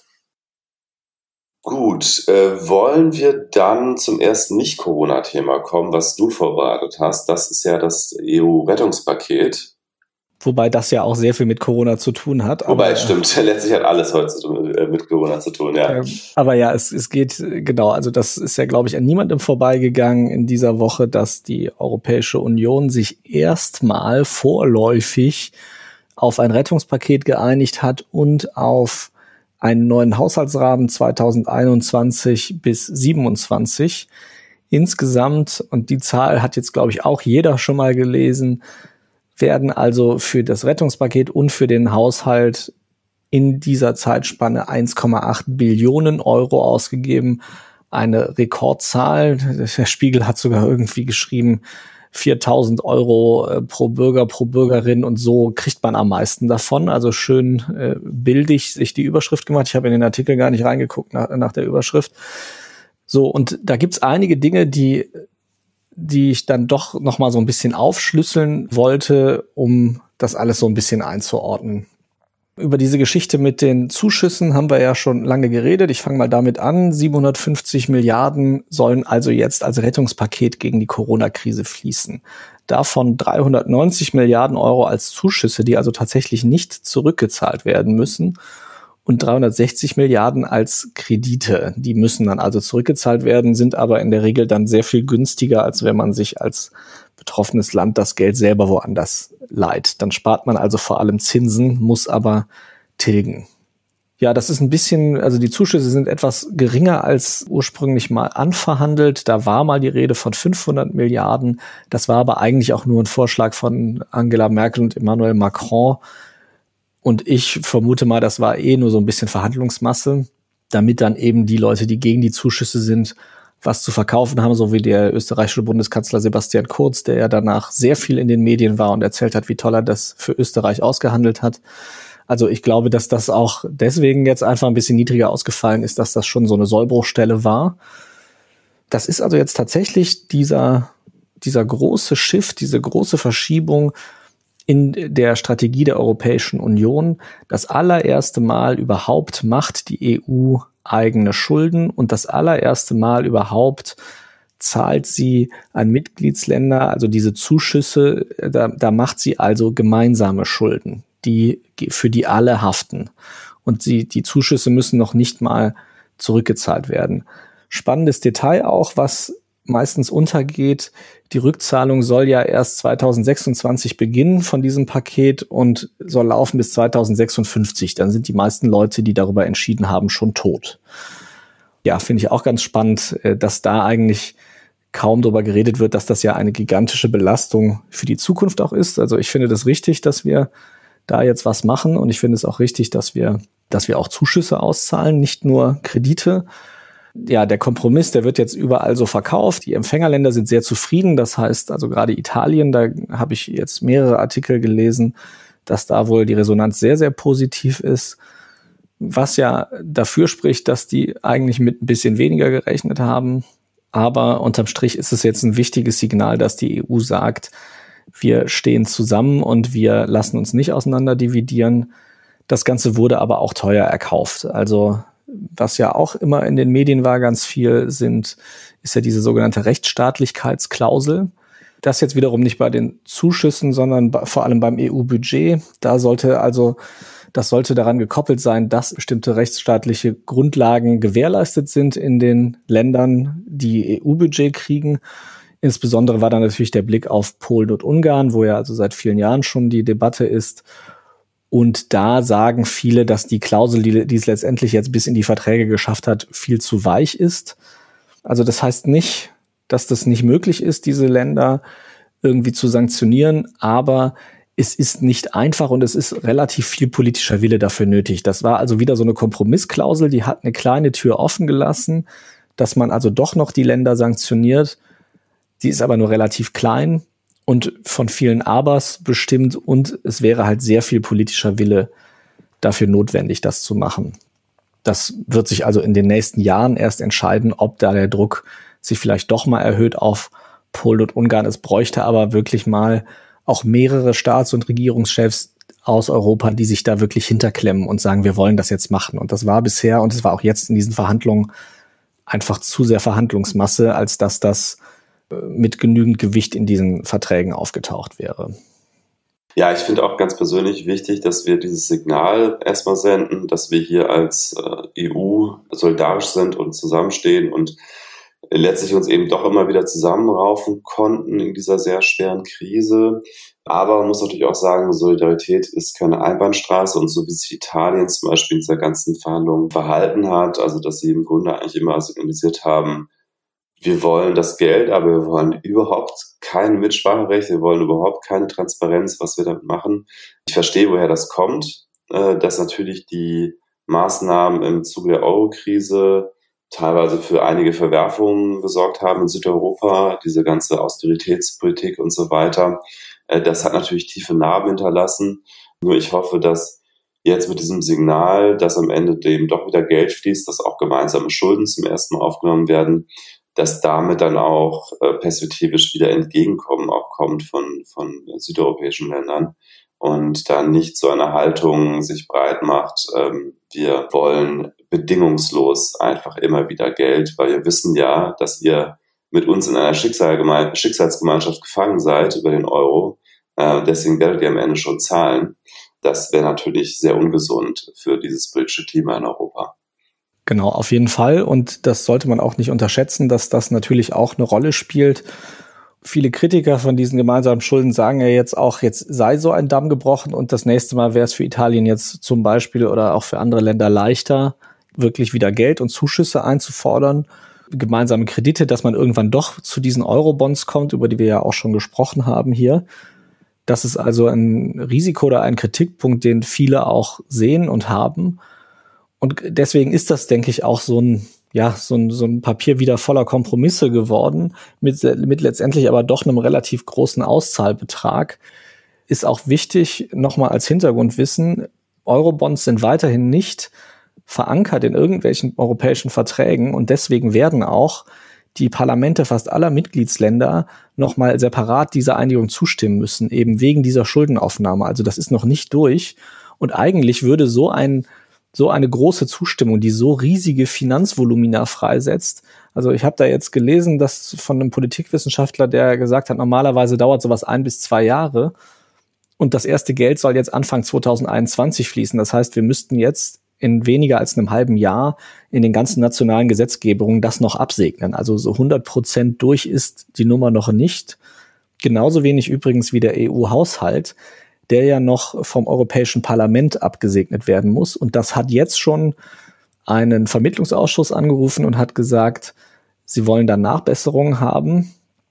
Gut, äh, wollen wir dann zum ersten Nicht-Corona-Thema kommen, was du vorbereitet hast. Das ist ja das E U-Rettungspaket. Wobei das ja auch sehr viel mit Corona zu tun hat. Wobei, aber, stimmt, letztlich hat alles heute mit Corona zu tun, ja. Ähm, aber ja, es, es geht, genau, also das ist ja, glaube ich, an niemandem vorbeigegangen in dieser Woche, dass die Europäische Union sich erstmal vorläufig auf ein Rettungspaket geeinigt hat und auf einen neuen Haushaltsrahmen zweitausendeinundzwanzig bis siebenundzwanzig. Insgesamt, und die Zahl hat jetzt, glaube ich, auch jeder schon mal gelesen, werden also für das Rettungspaket und für den Haushalt in dieser Zeitspanne eins Komma acht Billionen Euro ausgegeben. Eine Rekordzahl. Der Spiegel hat sogar irgendwie geschrieben, viertausend Euro pro Bürger, pro Bürgerin, und so kriegt man am meisten davon. Also schön äh, bildig sich die Überschrift gemacht. Ich habe in den Artikel gar nicht reingeguckt nach, nach der Überschrift. So, und da gibt's einige Dinge, die die ich dann doch noch mal so ein bisschen aufschlüsseln wollte, um das alles so ein bisschen einzuordnen. Über diese Geschichte mit den Zuschüssen haben wir ja schon lange geredet. Ich fange mal damit an. siebenhundertfünfzig Milliarden sollen also jetzt als Rettungspaket gegen die Corona-Krise fließen. Davon dreihundertneunzig Milliarden Euro als Zuschüsse, die also tatsächlich nicht zurückgezahlt werden müssen. Und dreihundertsechzig Milliarden als Kredite. Die müssen dann also zurückgezahlt werden, sind aber in der Regel dann sehr viel günstiger, als wenn man sich als betroffenes Land das Geld selber woanders leiht. Dann spart man also vor allem Zinsen, muss aber tilgen. Ja, das ist ein bisschen, also die Zuschüsse sind etwas geringer als ursprünglich mal anverhandelt. Da war mal die Rede von fünfhundert Milliarden. Das war aber eigentlich auch nur ein Vorschlag von Angela Merkel und Emmanuel Macron. Und ich vermute mal, das war eh nur so ein bisschen Verhandlungsmasse, damit dann eben die Leute, die gegen die Zuschüsse sind, was zu verkaufen haben, so wie der österreichische Bundeskanzler Sebastian Kurz, der ja danach sehr viel in den Medien war und erzählt hat, wie toll er das für Österreich ausgehandelt hat. Also ich glaube, dass das auch deswegen jetzt einfach ein bisschen niedriger ausgefallen ist, dass das schon so eine Sollbruchstelle war. Das ist also jetzt tatsächlich dieser, dieser große Shift, diese große Verschiebung in der Strategie der Europäischen Union. Das allererste Mal überhaupt macht die E U eigene Schulden und das allererste Mal überhaupt zahlt sie an Mitgliedsländer, also diese Zuschüsse, da, da macht sie also gemeinsame Schulden, die, für die alle haften. Und sie, die Zuschüsse müssen noch nicht mal zurückgezahlt werden. Spannendes Detail auch, was meistens untergeht: Die Rückzahlung soll ja erst zweitausendsechsundzwanzig beginnen von diesem Paket und soll laufen bis zweitausendsechsundfünfzig. Dann sind die meisten Leute, die darüber entschieden haben, schon tot. Ja, finde ich auch ganz spannend, dass da eigentlich kaum darüber geredet wird, dass das ja eine gigantische Belastung für die Zukunft auch ist. Also ich finde das richtig, dass wir da jetzt was machen, und ich finde es auch richtig, dass wir, dass wir auch Zuschüsse auszahlen, nicht nur Kredite. Ja, der Kompromiss, der wird jetzt überall so verkauft. Die Empfängerländer sind sehr zufrieden. Das heißt, also gerade Italien, da habe ich jetzt mehrere Artikel gelesen, dass da wohl die Resonanz sehr, sehr positiv ist. Was ja dafür spricht, dass die eigentlich mit ein bisschen weniger gerechnet haben. Aber unterm Strich ist es jetzt ein wichtiges Signal, dass die E U sagt, wir stehen zusammen und wir lassen uns nicht auseinander dividieren. Das Ganze wurde aber auch teuer erkauft. Also was ja auch immer in den Medien war, ganz viel, sind, ist ja diese sogenannte Rechtsstaatlichkeitsklausel. Das jetzt wiederum nicht bei den Zuschüssen, sondern bei, vor allem beim E U-Budget. Da sollte also, das sollte daran gekoppelt sein, dass bestimmte rechtsstaatliche Grundlagen gewährleistet sind in den Ländern, die E U-Budget kriegen. Insbesondere war dann natürlich der Blick auf Polen und Ungarn, wo ja also seit vielen Jahren schon die Debatte ist. Und da sagen viele, dass die Klausel, die, die es letztendlich jetzt bis in die Verträge geschafft hat, viel zu weich ist. Also das heißt nicht, dass das nicht möglich ist, diese Länder irgendwie zu sanktionieren, aber es ist nicht einfach und es ist relativ viel politischer Wille dafür nötig. Das war also wieder so eine Kompromissklausel, die hat eine kleine Tür offen gelassen, dass man also doch noch die Länder sanktioniert. Die ist aber nur relativ klein und von vielen Abers bestimmt, und es wäre halt sehr viel politischer Wille dafür notwendig, das zu machen. Das wird sich also in den nächsten Jahren erst entscheiden, ob da der Druck sich vielleicht doch mal erhöht auf Polen und Ungarn. Es bräuchte aber wirklich mal auch mehrere Staats- und Regierungschefs aus Europa, die sich da wirklich hinterklemmen und sagen, wir wollen das jetzt machen. Und das war bisher, und es war auch jetzt in diesen Verhandlungen, einfach zu sehr Verhandlungsmasse, als dass das mit genügend Gewicht in diesen Verträgen aufgetaucht wäre. Ja, ich finde auch ganz persönlich wichtig, dass wir dieses Signal erstmal senden, dass wir hier als äh, E U solidarisch sind und zusammenstehen und letztlich uns eben doch immer wieder zusammenraufen konnten in dieser sehr schweren Krise. Aber man muss natürlich auch sagen, Solidarität ist keine Einbahnstraße und so wie sich Italien zum Beispiel in dieser ganzen Verhandlung verhalten hat, also dass sie im Grunde eigentlich immer signalisiert haben, wir wollen das Geld, aber wir wollen überhaupt kein Mitspracherecht, wir wollen überhaupt keine Transparenz, was wir damit machen. Ich verstehe, woher das kommt, dass natürlich die Maßnahmen im Zuge der Euro-Krise teilweise für einige Verwerfungen gesorgt haben in Südeuropa, diese ganze Austeritätspolitik und so weiter. Das hat natürlich tiefe Narben hinterlassen. Nur ich hoffe, dass jetzt mit diesem Signal, dass am Ende dem doch wieder Geld fließt, dass auch gemeinsame Schulden zum ersten Mal aufgenommen werden, dass damit dann auch perspektivisch wieder Entgegenkommen auch kommt von, von südeuropäischen Ländern und dann nicht so eine Haltung sich breit macht, ähm, wir wollen bedingungslos einfach immer wieder Geld, weil wir wissen ja, dass ihr mit uns in einer Schicksalgeme- Schicksalsgemeinschaft gefangen seid über den Euro. Äh, deswegen werdet ihr am Ende schon zahlen. Das wäre natürlich sehr ungesund für dieses politische Klima in Europa. Genau, auf jeden Fall. Und das sollte man auch nicht unterschätzen, dass das natürlich auch eine Rolle spielt. Viele Kritiker von diesen gemeinsamen Schulden sagen ja jetzt auch, jetzt sei so ein Damm gebrochen und das nächste Mal wäre es für Italien jetzt zum Beispiel oder auch für andere Länder leichter, wirklich wieder Geld und Zuschüsse einzufordern. Gemeinsame Kredite, dass man irgendwann doch zu diesen Eurobonds kommt, über die wir ja auch schon gesprochen haben hier. Das ist also ein Risiko oder ein Kritikpunkt, den viele auch sehen und haben. Und deswegen ist das, denke ich, auch so ein, ja, so ein, so ein Papier wieder voller Kompromisse geworden, mit, mit letztendlich aber doch einem relativ großen Auszahlbetrag. Ist auch wichtig, nochmal als Hintergrundwissen, Eurobonds sind weiterhin nicht verankert in irgendwelchen europäischen Verträgen und deswegen werden auch die Parlamente fast aller Mitgliedsländer nochmal separat dieser Einigung zustimmen müssen, eben wegen dieser Schuldenaufnahme. Also das ist noch nicht durch. Und eigentlich würde so ein so eine große Zustimmung, die so riesige Finanzvolumina freisetzt. Also ich habe da jetzt gelesen, dass von einem Politikwissenschaftler, der gesagt hat, normalerweise dauert sowas ein bis zwei Jahre und das erste Geld soll jetzt Anfang zwanzig einundzwanzig fließen. Das heißt, wir müssten jetzt in weniger als einem halben Jahr in den ganzen nationalen Gesetzgebungen das noch absegnen. Also so hundert Prozent durch ist die Nummer noch nicht. Genauso wenig übrigens wie der E U-Haushalt, der ja noch vom Europäischen Parlament abgesegnet werden muss. Und das hat jetzt schon einen Vermittlungsausschuss angerufen und hat gesagt, sie wollen da Nachbesserungen haben.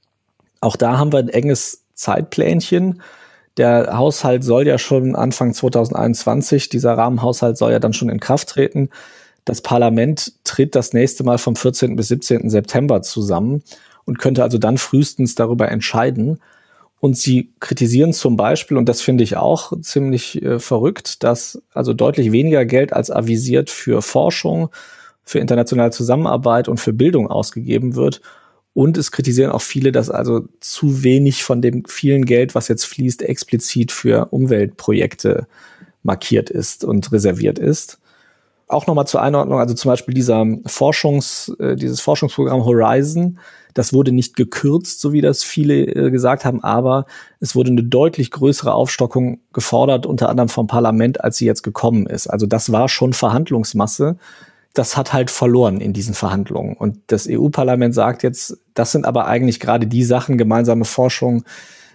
Auch da haben wir ein enges Zeitplänchen. Der Haushalt soll ja schon Anfang zwanzig einundzwanzig, dieser Rahmenhaushalt soll ja dann schon in Kraft treten. Das Parlament tritt das nächste Mal vom vierzehnten bis siebzehnten September zusammen und könnte also dann frühestens darüber entscheiden. Und sie kritisieren zum Beispiel, und das finde ich auch ziemlich äh, verrückt, dass also deutlich weniger Geld als avisiert für Forschung, für internationale Zusammenarbeit und für Bildung ausgegeben wird. Und es kritisieren auch viele, dass also zu wenig von dem vielen Geld, was jetzt fließt, explizit für Umweltprojekte markiert ist und reserviert ist. Auch nochmal zur Einordnung, also zum Beispiel dieser Forschungs, äh, dieses Forschungsprogramm Horizon, das wurde nicht gekürzt, so wie das viele äh, gesagt haben, aber es wurde eine deutlich größere Aufstockung gefordert, unter anderem vom Parlament, als sie jetzt gekommen ist. Also das war schon Verhandlungsmasse. Das hat halt verloren in diesen Verhandlungen. Und das E U-Parlament sagt jetzt, das sind aber eigentlich gerade die Sachen, gemeinsame Forschung,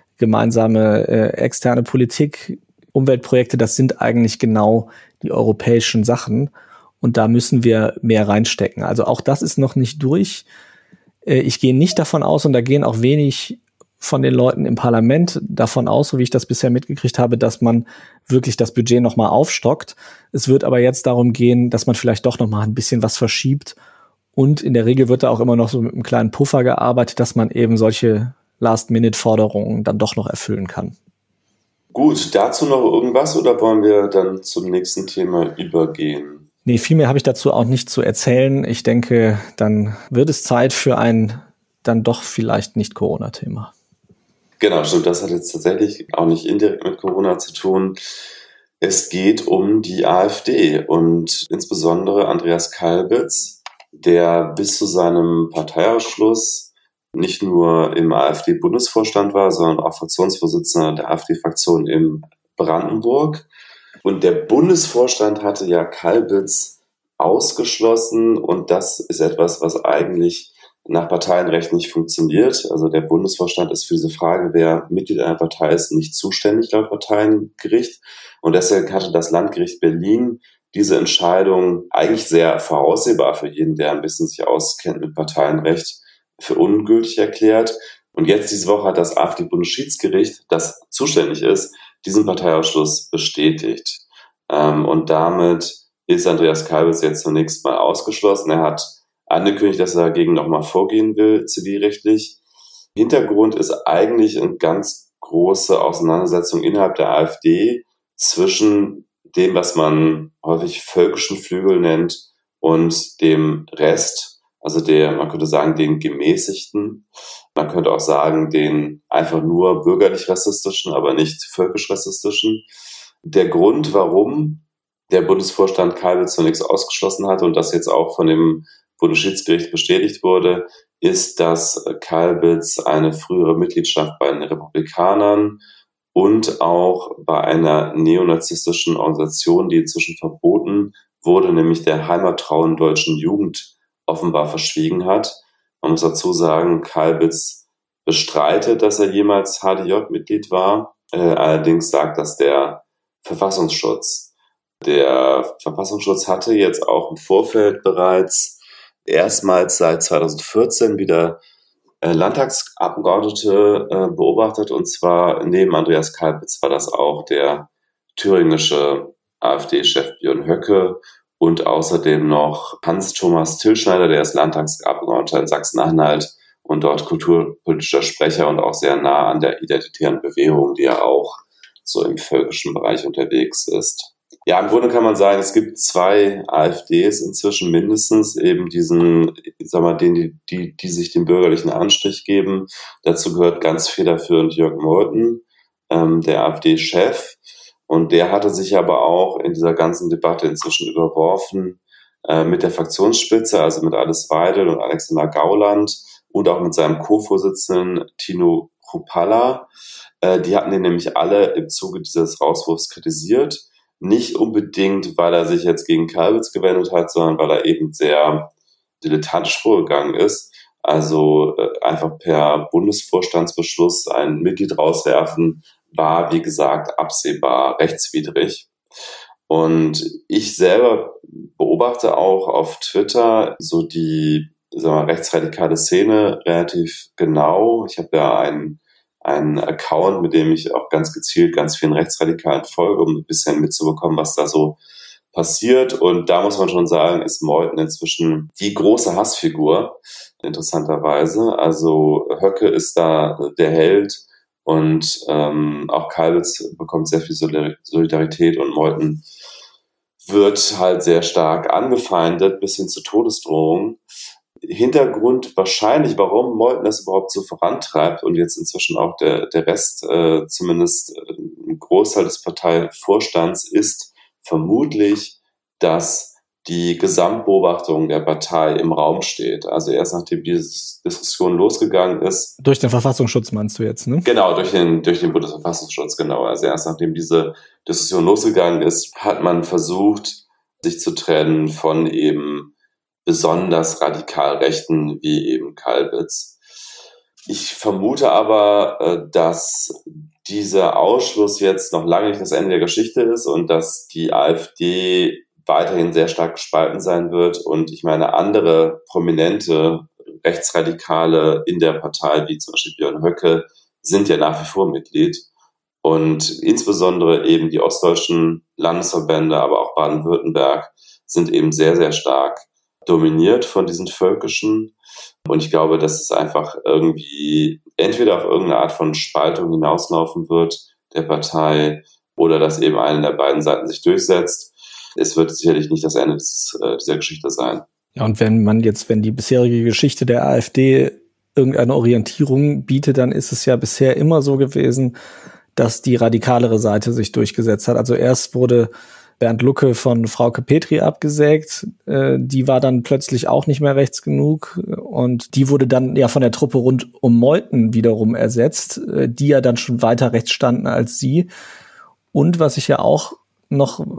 gemeinsame äh, externe Politik, Umweltprojekte, das sind eigentlich genau die europäischen Sachen. Und da müssen wir mehr reinstecken. Also auch das ist noch nicht durch. Äh, ich gehe nicht davon aus, und da gehen auch wenig von den Leuten im Parlament davon aus, so wie ich das bisher mitgekriegt habe, dass man wirklich das Budget nochmal aufstockt. Es wird aber jetzt darum gehen, dass man vielleicht doch nochmal ein bisschen was verschiebt. Und in der Regel wird da auch immer noch so mit einem kleinen Puffer gearbeitet, dass man eben solche Last-Minute-Forderungen dann doch noch erfüllen kann. Gut, dazu noch irgendwas oder wollen wir dann zum nächsten Thema übergehen? Nee, viel mehr habe ich dazu auch nicht zu erzählen. Ich denke, dann wird es Zeit für ein dann doch vielleicht nicht Corona-Thema. Genau, stimmt. Das hat jetzt tatsächlich auch nicht indirekt mit Corona zu tun. Es geht um die AfD und insbesondere Andreas Kalbitz, der bis zu seinem Parteiausschluss nicht nur im AfD-Bundesvorstand war, sondern auch Fraktionsvorsitzender der AfD-Fraktion in Brandenburg. Und der Bundesvorstand hatte ja Kalbitz ausgeschlossen und das ist etwas, was eigentlich nach Parteienrecht nicht funktioniert. Also der Bundesvorstand ist für diese Frage, wer Mitglied einer Partei ist, nicht zuständig laut Parteiengericht. Und deshalb hatte das Landgericht Berlin diese Entscheidung eigentlich sehr voraussehbar für jeden, der ein bisschen sich auskennt mit Parteienrecht, für ungültig erklärt. Und jetzt diese Woche hat das AfD-Bundesschiedsgericht, das zuständig ist, diesen Parteiausschluss bestätigt. Und damit ist Andreas Kalbitz jetzt zunächst mal ausgeschlossen. Er hat angekündigt, dass er dagegen nochmal vorgehen will, zivilrechtlich. Hintergrund ist eigentlich eine ganz große Auseinandersetzung innerhalb der AfD zwischen dem, was man häufig völkischen Flügel nennt, und dem Rest, also der, man könnte sagen, den gemäßigten. Man könnte auch sagen, den einfach nur bürgerlich-rassistischen, aber nicht völkisch-rassistischen. Der Grund, warum der Bundesvorstand Kalbitz zunächst ausgeschlossen hat und das jetzt auch von dem Bundesschiedsgericht bestätigt wurde, ist, dass Kalbitz eine frühere Mitgliedschaft bei den Republikanern und auch bei einer neonazistischen Organisation, die inzwischen verboten wurde, nämlich der Heimattrauen deutschen Jugend, offenbar verschwiegen hat. Man muss dazu sagen, Kalbitz bestreitet, dass er jemals H D J-Mitglied war. Äh, allerdings sagt das der Verfassungsschutz. Der Verfassungsschutz hatte jetzt auch im Vorfeld bereits erstmals seit zweitausendvierzehn wieder äh, Landtagsabgeordnete äh, beobachtet, und zwar neben Andreas Kalbitz war das auch der thüringische AfD-Chef Björn Höcke und außerdem noch Hans-Thomas Tillschneider, der ist Landtagsabgeordneter in Sachsen-Anhalt und dort kulturpolitischer Sprecher und auch sehr nah an der identitären Bewegung, die ja auch so im völkischen Bereich unterwegs ist. Ja, im Grunde kann man sagen, es gibt zwei AfDs inzwischen mindestens, eben diesen, sag mal, den, die, die, die sich den bürgerlichen Anstrich geben. Dazu gehört ganz federführend Jörg Meuthen, ähm, der AfD-Chef. Und der hatte sich aber auch in dieser ganzen Debatte inzwischen überworfen äh, mit der Fraktionsspitze, also mit Alice Weidel und Alexander Gauland und auch mit seinem Co-Vorsitzenden Tino Kruppalla. Äh, die hatten den nämlich alle im Zuge dieses Rauswurfs kritisiert. Nicht unbedingt, weil er sich jetzt gegen Kalbitz gewendet hat, sondern weil er eben sehr dilettantisch vorgegangen ist. Also äh, einfach per Bundesvorstandsbeschluss ein Mitglied rauswerfen, war, wie gesagt, absehbar rechtswidrig. Und ich selber beobachte auch auf Twitter so die, sagen wir mal, rechtsradikale Szene relativ genau. Ich habe ja einen einen Account, mit dem ich auch ganz gezielt ganz vielen Rechtsradikalen folge, um ein bisschen mitzubekommen, was da so passiert. Und da muss man schon sagen, ist Meuthen inzwischen die große Hassfigur, interessanterweise. Also Höcke ist da der Held und ähm, auch Kalbitz bekommt sehr viel Solidarität und Meuthen wird halt sehr stark angefeindet, bis hin zu Todesdrohungen. Hintergrund wahrscheinlich, warum Meuthen das überhaupt so vorantreibt und jetzt inzwischen auch der, der Rest, äh, zumindest ein Großteil des Parteivorstands, ist vermutlich, dass die Gesamtbeobachtung der Partei im Raum steht. Also erst nachdem diese Diskussion losgegangen ist. Durch den Verfassungsschutz meinst du jetzt, ne? Genau, durch den, durch den Bundesverfassungsschutz, genau. Also erst nachdem diese Diskussion losgegangen ist, hat man versucht, sich zu trennen von eben besonders radikal Rechten wie eben Kalbitz. Ich vermute aber, dass dieser Ausschluss jetzt noch lange nicht das Ende der Geschichte ist und dass die AfD weiterhin sehr stark gespalten sein wird. Und ich meine, andere prominente Rechtsradikale in der Partei, wie zum Beispiel Björn Höcke, sind ja nach wie vor Mitglied. Und insbesondere eben die ostdeutschen Landesverbände, aber auch Baden-Württemberg, sind eben sehr, sehr stark dominiert von diesen völkischen. Und ich glaube, dass es einfach irgendwie entweder auf irgendeine Art von Spaltung hinauslaufen wird der Partei oder dass eben eine der beiden Seiten sich durchsetzt. Es wird sicherlich nicht das Ende dieses, äh, dieser Geschichte sein. Ja, und wenn man jetzt, wenn die bisherige Geschichte der AfD irgendeine Orientierung bietet, dann ist es ja bisher immer so gewesen, dass die radikalere Seite sich durchgesetzt hat. Also erst wurde Bernd Lucke von Frauke Petry abgesägt. Äh, die war dann plötzlich auch nicht mehr rechts genug. Und die wurde dann ja von der Truppe rund um Meuthen wiederum ersetzt, äh, die ja dann schon weiter rechts standen als sie. Und was ich ja auch noch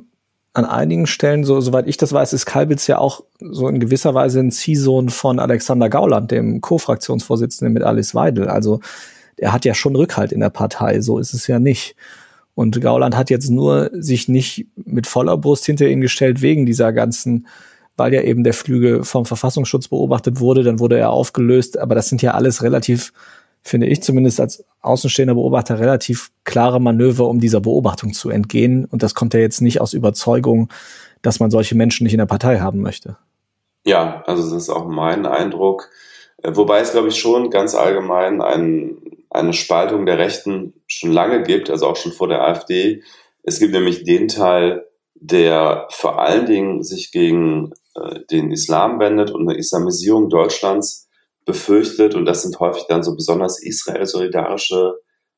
an einigen Stellen, so soweit ich das weiß, ist Kalbitz ja auch so in gewisser Weise ein Ziehsohn von Alexander Gauland, dem Co-Fraktionsvorsitzenden mit Alice Weidel. Also er hat ja schon Rückhalt in der Partei, so ist es ja nicht. Und Gauland hat jetzt nur sich nicht mit voller Brust hinter ihn gestellt wegen dieser ganzen, weil ja eben der Flügel vom Verfassungsschutz beobachtet wurde, dann wurde er aufgelöst. Aber das sind ja alles relativ, finde ich zumindest als außenstehender Beobachter, relativ klare Manöver, um dieser Beobachtung zu entgehen. Und das kommt ja jetzt nicht aus Überzeugung, dass man solche Menschen nicht in der Partei haben möchte. Ja, also das ist auch mein Eindruck. Wobei es, glaube ich, schon ganz allgemein ein, eine Spaltung der Rechten schon lange gibt, also auch schon vor der AfD. Es gibt nämlich den Teil, der vor allen Dingen sich gegen äh, den Islam wendet und eine Islamisierung Deutschlands befürchtet. Und das sind häufig dann so besonders Israel-solidarische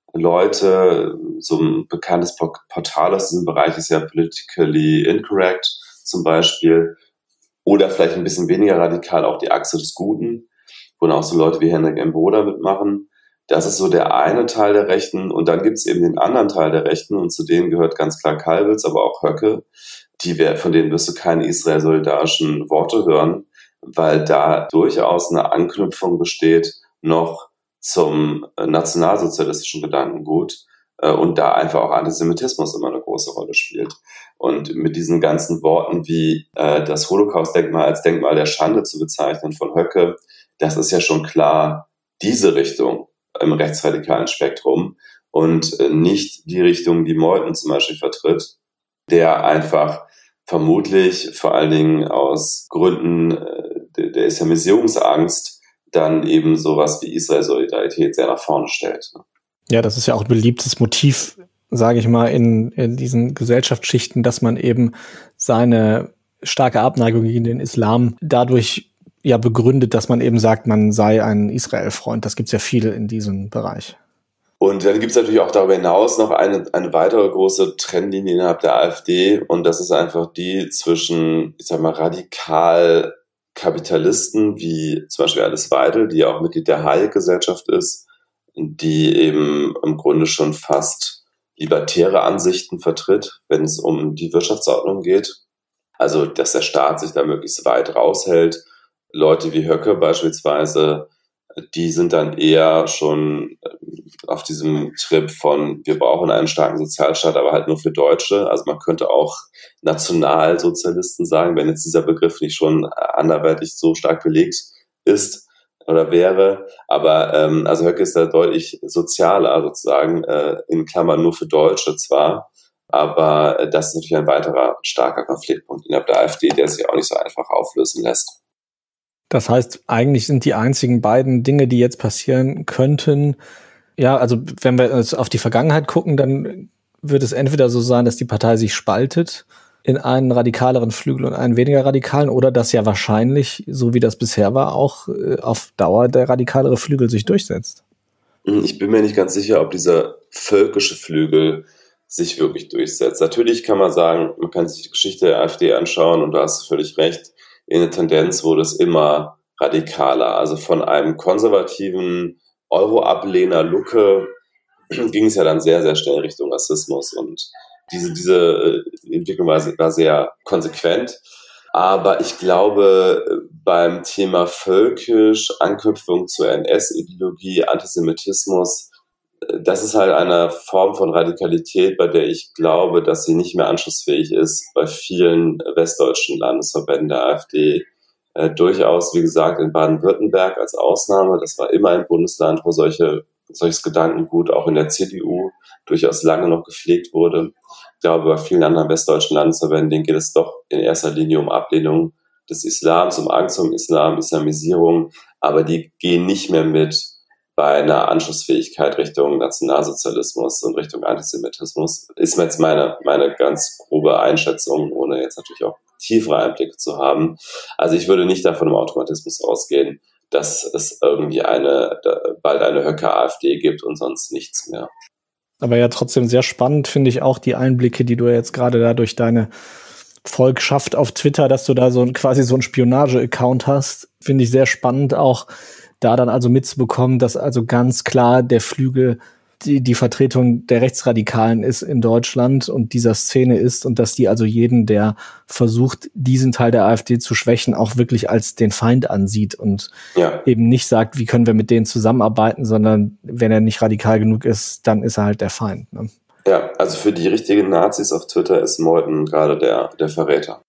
Leute. So ein bekanntes Portal aus diesem Bereich ist ja Politically Incorrect zum Beispiel. Oder vielleicht ein bisschen weniger radikal auch die Achse des Guten, wo dann auch so Leute wie Henrik M. Boder mitmachen. Das ist so der eine Teil der Rechten. Und dann gibt es eben den anderen Teil der Rechten. Und zu denen gehört ganz klar Kalbitz, aber auch Höcke. Die, von denen wirst du keine israel-solidarischen Worte hören, weil da durchaus eine Anknüpfung besteht noch zum nationalsozialistischen Gedankengut und da einfach auch Antisemitismus immer eine große Rolle spielt. Und mit diesen ganzen Worten wie äh, das Holocaust-Denkmal als Denkmal der Schande zu bezeichnen von Höcke, das ist ja schon klar diese Richtung im rechtsradikalen Spektrum und äh, nicht die Richtung, die Meuthen zum Beispiel vertritt, der einfach vermutlich vor allen Dingen aus Gründen äh, der, der Islamisierungsangst dann eben sowas wie Israel-Solidarität sehr nach vorne stellt. Ja, das ist ja auch ein beliebtes Motiv, sage ich mal, in, in diesen Gesellschaftsschichten, dass man eben seine starke Abneigung gegen den Islam dadurch ja begründet, dass man eben sagt, man sei ein Israel-Freund. Das gibt's ja viel in diesem Bereich. Und dann gibt es natürlich auch darüber hinaus noch eine, eine weitere große Trennlinie innerhalb der AfD und das ist einfach die zwischen, ich sag mal, radikal Kapitalisten wie zum Beispiel Alice Weidel, die ja auch Mitglied der Hayek-Gesellschaft ist, die eben im Grunde schon fast libertäre Ansichten vertritt, wenn es um die Wirtschaftsordnung geht. Also, dass der Staat sich da möglichst weit raushält. Leute wie Höcke beispielsweise, die sind dann eher schon auf diesem Trip von, wir brauchen einen starken Sozialstaat, aber halt nur für Deutsche. Also man könnte auch Nationalsozialisten sagen, wenn jetzt dieser Begriff nicht schon anderweitig so stark belegt ist oder wäre. Aber ähm, also Höcke ist da deutlich sozialer sozusagen, äh, in Klammern nur für Deutsche zwar, aber äh, das ist natürlich ein weiterer starker Konfliktpunkt innerhalb der AfD, der sich auch nicht so einfach auflösen lässt. Das heißt, eigentlich sind die einzigen beiden Dinge, die jetzt passieren könnten, ja, also wenn wir jetzt auf die Vergangenheit gucken, dann wird es entweder so sein, dass die Partei sich spaltet in einen radikaleren Flügel und einen weniger radikalen, oder dass ja wahrscheinlich, so wie das bisher war, auch äh, auf Dauer der radikalere Flügel sich durchsetzt. Ich bin mir nicht ganz sicher, ob dieser völkische Flügel sich wirklich durchsetzt. Natürlich kann man sagen, man kann sich die Geschichte der AfD anschauen und da hast du völlig recht, in der Tendenz wurde es immer radikaler. Also von einem konservativen Euro-Ablehner Lucke ging es ja dann sehr, sehr schnell Richtung Rassismus und diese, diese Entwicklung war, war sehr konsequent. Aber ich glaube, beim Thema völkisch, Anknüpfung zur N S-Ideologie, Antisemitismus, das ist halt eine Form von Radikalität, bei der ich glaube, dass sie nicht mehr anschlussfähig ist bei vielen westdeutschen Landesverbänden der AfD. Äh, durchaus, wie gesagt, in Baden-Württemberg als Ausnahme. Das war immer ein Bundesland, wo solche, solches Gedankengut auch in der C D U durchaus lange noch gepflegt wurde. Ich glaube, bei vielen anderen westdeutschen Landesverbänden, denen geht es doch in erster Linie um Ablehnung des Islams, um Angst um Islam, Islamisierung. Aber die gehen nicht mehr mit bei einer Anschlussfähigkeit Richtung Nationalsozialismus und Richtung Antisemitismus. Ist jetzt meine, meine ganz grobe Einschätzung, ohne jetzt natürlich auch tiefere Einblicke zu haben. Also ich würde nicht davon im Automatismus ausgehen, dass es irgendwie eine, bald eine Höcke-AfD gibt und sonst nichts mehr. Aber ja, trotzdem sehr spannend finde ich auch die Einblicke, die du jetzt gerade da durch deine Volkschaft auf Twitter, dass du da so ein, quasi so einen Spionage-Account hast, finde ich sehr spannend auch, da dann also mitzubekommen, dass also ganz klar der Flügel die, die Vertretung der Rechtsradikalen ist in Deutschland und dieser Szene ist und dass die also jeden, der versucht, diesen Teil der AfD zu schwächen, auch wirklich als den Feind ansieht und ja. eben nicht sagt, wie können wir mit denen zusammenarbeiten, sondern wenn er nicht radikal genug ist, dann ist er halt der Feind. Ne? Ja, also für die richtigen Nazis auf Twitter ist Meuthen gerade der, der Verräter.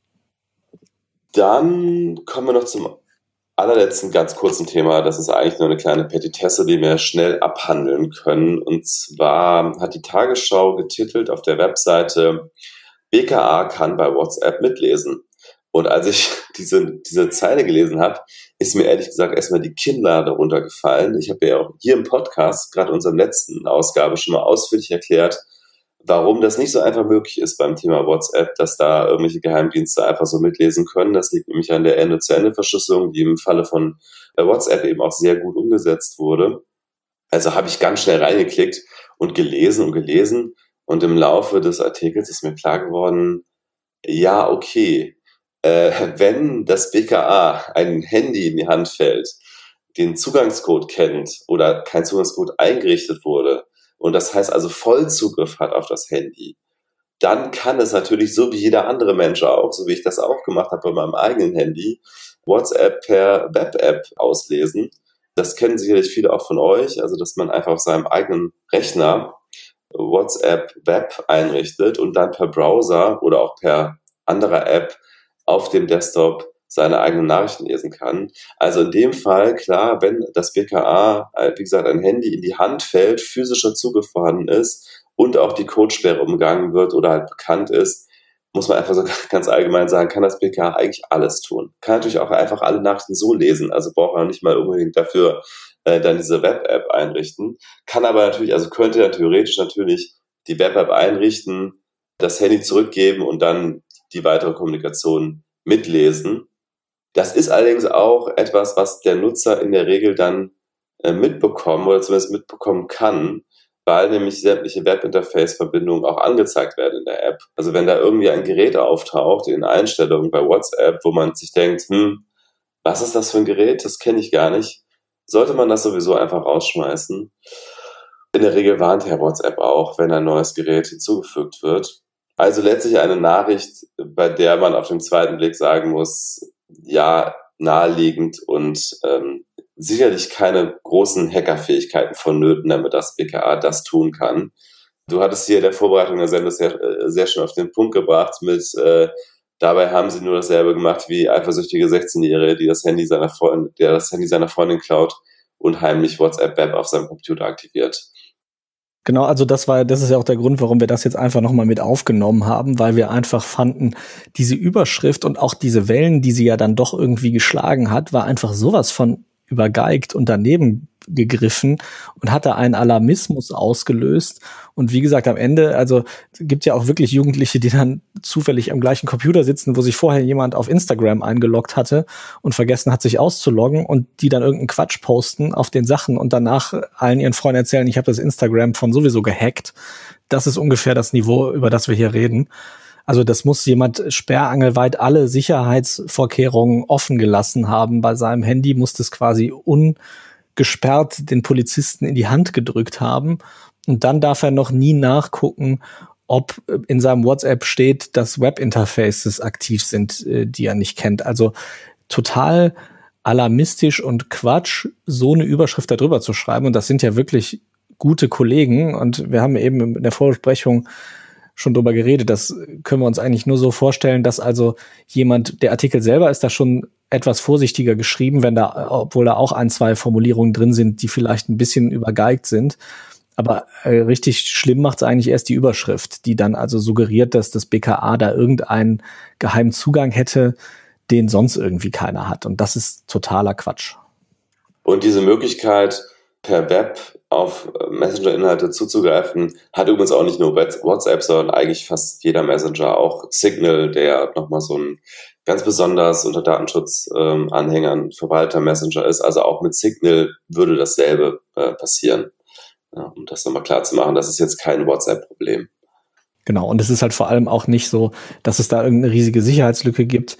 Dann kommen wir noch zum allerletzten ganz kurzen Thema. Das ist eigentlich nur eine kleine Petitesse, die wir schnell abhandeln können. Und zwar hat die Tagesschau getitelt auf der Webseite, B K A kann bei WhatsApp mitlesen. Und als ich diese, diese Zeile gelesen habe, ist mir ehrlich gesagt erstmal die Kinnlade runtergefallen. Ich habe ja auch hier im Podcast, gerade in unserer letzten Ausgabe, schon mal ausführlich erklärt, warum das nicht so einfach möglich ist beim Thema WhatsApp, dass da irgendwelche Geheimdienste einfach so mitlesen können. Das liegt nämlich an der Ende-zu-Ende-Verschlüsselung, die im Falle von WhatsApp eben auch sehr gut umgesetzt wurde. Also habe ich ganz schnell reingeklickt und gelesen und gelesen. Und im Laufe des Artikels ist mir klar geworden, ja, okay, äh, wenn das B K A ein Handy in die Hand fällt, den Zugangscode kennt oder kein Zugangscode eingerichtet wurde, und das heißt also Vollzugriff hat auf das Handy, dann kann es natürlich so wie jeder andere Mensch auch, so wie ich das auch gemacht habe bei meinem eigenen Handy, WhatsApp per Web-App auslesen. Das kennen sicherlich viele auch von euch, also dass man einfach auf seinem eigenen Rechner WhatsApp Web einrichtet und dann per Browser oder auch per anderer App auf dem Desktop seine eigenen Nachrichten lesen kann. Also in dem Fall, klar, wenn das B K A, wie gesagt, ein Handy in die Hand fällt, physischer Zugriff vorhanden ist und auch die Codesperre umgangen wird oder halt bekannt ist, muss man einfach so ganz allgemein sagen, kann das B K A eigentlich alles tun. Kann natürlich auch einfach alle Nachrichten so lesen, also braucht man nicht mal unbedingt dafür äh, dann diese Web-App einrichten. Kann aber natürlich, also könnte ja theoretisch natürlich die Web-App einrichten, das Handy zurückgeben und dann die weitere Kommunikation mitlesen. Das ist allerdings auch etwas, was der Nutzer in der Regel dann äh, mitbekommen oder zumindest mitbekommen kann, weil nämlich sämtliche Webinterface-Verbindungen auch angezeigt werden in der App. Also wenn da irgendwie ein Gerät auftaucht in Einstellungen bei WhatsApp, wo man sich denkt, hm, was ist das für ein Gerät? Das kenne ich gar nicht. Sollte man das sowieso einfach rausschmeißen. In der Regel warnt Herr WhatsApp auch, wenn ein neues Gerät hinzugefügt wird. Also letztlich eine Nachricht, bei der man auf den zweiten Blick sagen muss, ja, naheliegend und ähm, sicherlich keine großen Hackerfähigkeiten vonnöten, damit das B K A das tun kann. Du hattest hier in der Vorbereitung der Sendung sehr, sehr schön auf den Punkt gebracht mit, äh, dabei haben sie nur dasselbe gemacht wie eifersüchtige sechzehnjährige, die das Handy seiner Freundin, der das Handy seiner Freundin klaut und heimlich WhatsApp Web auf seinem Computer aktiviert. Genau, also das war, das ist ja auch der Grund, warum wir das jetzt einfach nochmal mit aufgenommen haben, weil wir einfach fanden, diese Überschrift und auch diese Wellen, die sie ja dann doch irgendwie geschlagen hat, war einfach sowas von übergeigt und daneben gegriffen und hatte einen Alarmismus ausgelöst. Und wie gesagt, am Ende, also gibt ja auch wirklich Jugendliche, die dann zufällig am gleichen Computer sitzen, wo sich vorher jemand auf Instagram eingeloggt hatte und vergessen hat, sich auszuloggen und die dann irgendeinen Quatsch posten auf den Sachen und danach allen ihren Freunden erzählen, ich habe das Instagram von sowieso gehackt. Das ist ungefähr das Niveau, über das wir hier reden. Also das muss jemand sperrangelweit alle Sicherheitsvorkehrungen offen gelassen haben. Bei seinem Handy muss das quasi ungesperrt den Polizisten in die Hand gedrückt haben. Und dann darf er noch nie nachgucken, ob in seinem WhatsApp steht, dass Webinterfaces aktiv sind, die er nicht kennt. Also total alarmistisch und Quatsch, so eine Überschrift da drüber zu schreiben. Und das sind ja wirklich gute Kollegen. Und wir haben eben in der Vorbesprechung schon drüber geredet. Das können wir uns eigentlich nur so vorstellen, dass also jemand, der Artikel selber ist da schon etwas vorsichtiger geschrieben, wenn da, obwohl da auch ein, zwei Formulierungen drin sind, die vielleicht ein bisschen übergeigt sind. Aber äh, richtig schlimm macht es eigentlich erst die Überschrift, die dann also suggeriert, dass das B K A da irgendeinen geheimen Zugang hätte, den sonst irgendwie keiner hat. Und das ist totaler Quatsch. Und diese Möglichkeit, per Web auf Messenger-Inhalte zuzugreifen, hat übrigens auch nicht nur WhatsApp, sondern eigentlich fast jeder Messenger, auch Signal, der nochmal so ein ganz besonders unter Datenschutz-Anhängern ähm, verwalteter Messenger ist. Also auch mit Signal würde dasselbe äh, passieren. Ja, um das nochmal klar zu machen, das ist jetzt kein WhatsApp-Problem. Genau, und es ist halt vor allem auch nicht so, dass es da irgendeine riesige Sicherheitslücke gibt.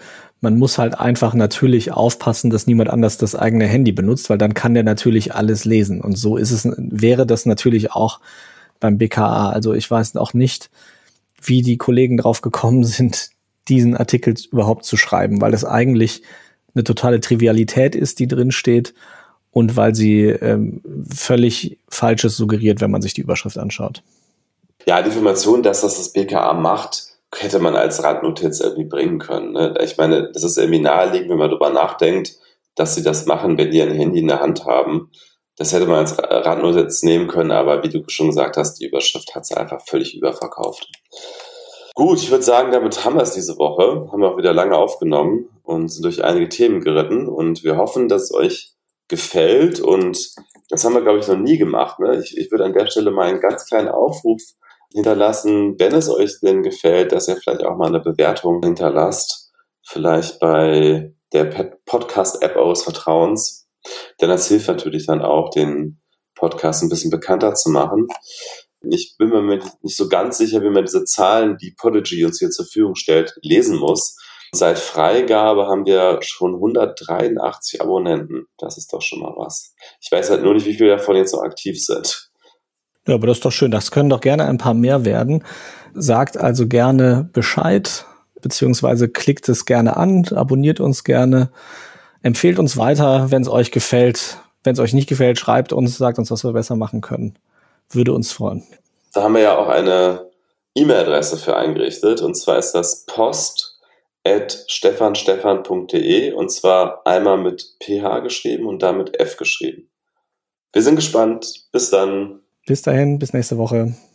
Man muss halt einfach natürlich aufpassen, dass niemand anders das eigene Handy benutzt, weil dann kann der natürlich alles lesen. Und so ist es, wäre das natürlich auch beim B K A. Also ich weiß auch nicht, wie die Kollegen drauf gekommen sind, diesen Artikel überhaupt zu schreiben, weil das eigentlich eine totale Trivialität ist, die drin steht und weil sie ähm, völlig Falsches suggeriert, wenn man sich die Überschrift anschaut. Ja, die Information, dass das das B K A macht, hätte man als Randnotiz irgendwie bringen können. Ne? Ich meine, das ist irgendwie naheliegend, wenn man darüber nachdenkt, dass sie das machen, wenn die ein Handy in der Hand haben. Das hätte man als Randnotiz nehmen können, aber wie du schon gesagt hast, die Überschrift hat sie einfach völlig überverkauft. Gut, ich würde sagen, damit haben wir es diese Woche. Haben wir auch wieder lange aufgenommen und sind durch einige Themen geritten und wir hoffen, dass es euch gefällt und das haben wir, glaube ich, noch nie gemacht. Ne? Ich, ich würde an der Stelle mal einen ganz kleinen Aufruf hinterlassen, wenn es euch denn gefällt, dass ihr vielleicht auch mal eine Bewertung hinterlasst, vielleicht bei der Podcast-App eures Vertrauens, denn das hilft natürlich dann auch, den Podcast ein bisschen bekannter zu machen. Ich bin mir nicht so ganz sicher, wie man diese Zahlen, die Podigy uns hier zur Verfügung stellt, lesen muss. Seit Freigabe haben wir schon hundertdreiundachtzig Abonnenten. Das ist doch schon mal was. Ich weiß halt nur nicht, wie viele davon jetzt noch aktiv sind. Ja, aber das ist doch schön. Das können doch gerne ein paar mehr werden. Sagt also gerne Bescheid, beziehungsweise klickt es gerne an, abonniert uns gerne, empfehlt uns weiter, wenn es euch gefällt. Wenn es euch nicht gefällt, schreibt uns, sagt uns, was wir besser machen können. Würde uns freuen. Da haben wir ja auch eine E-Mail-Adresse für eingerichtet. Und zwar ist das post at stefanstefan punkt de und zwar einmal mit P H geschrieben und damit F geschrieben. Wir sind gespannt. Bis dann. Bis dahin, bis nächste Woche.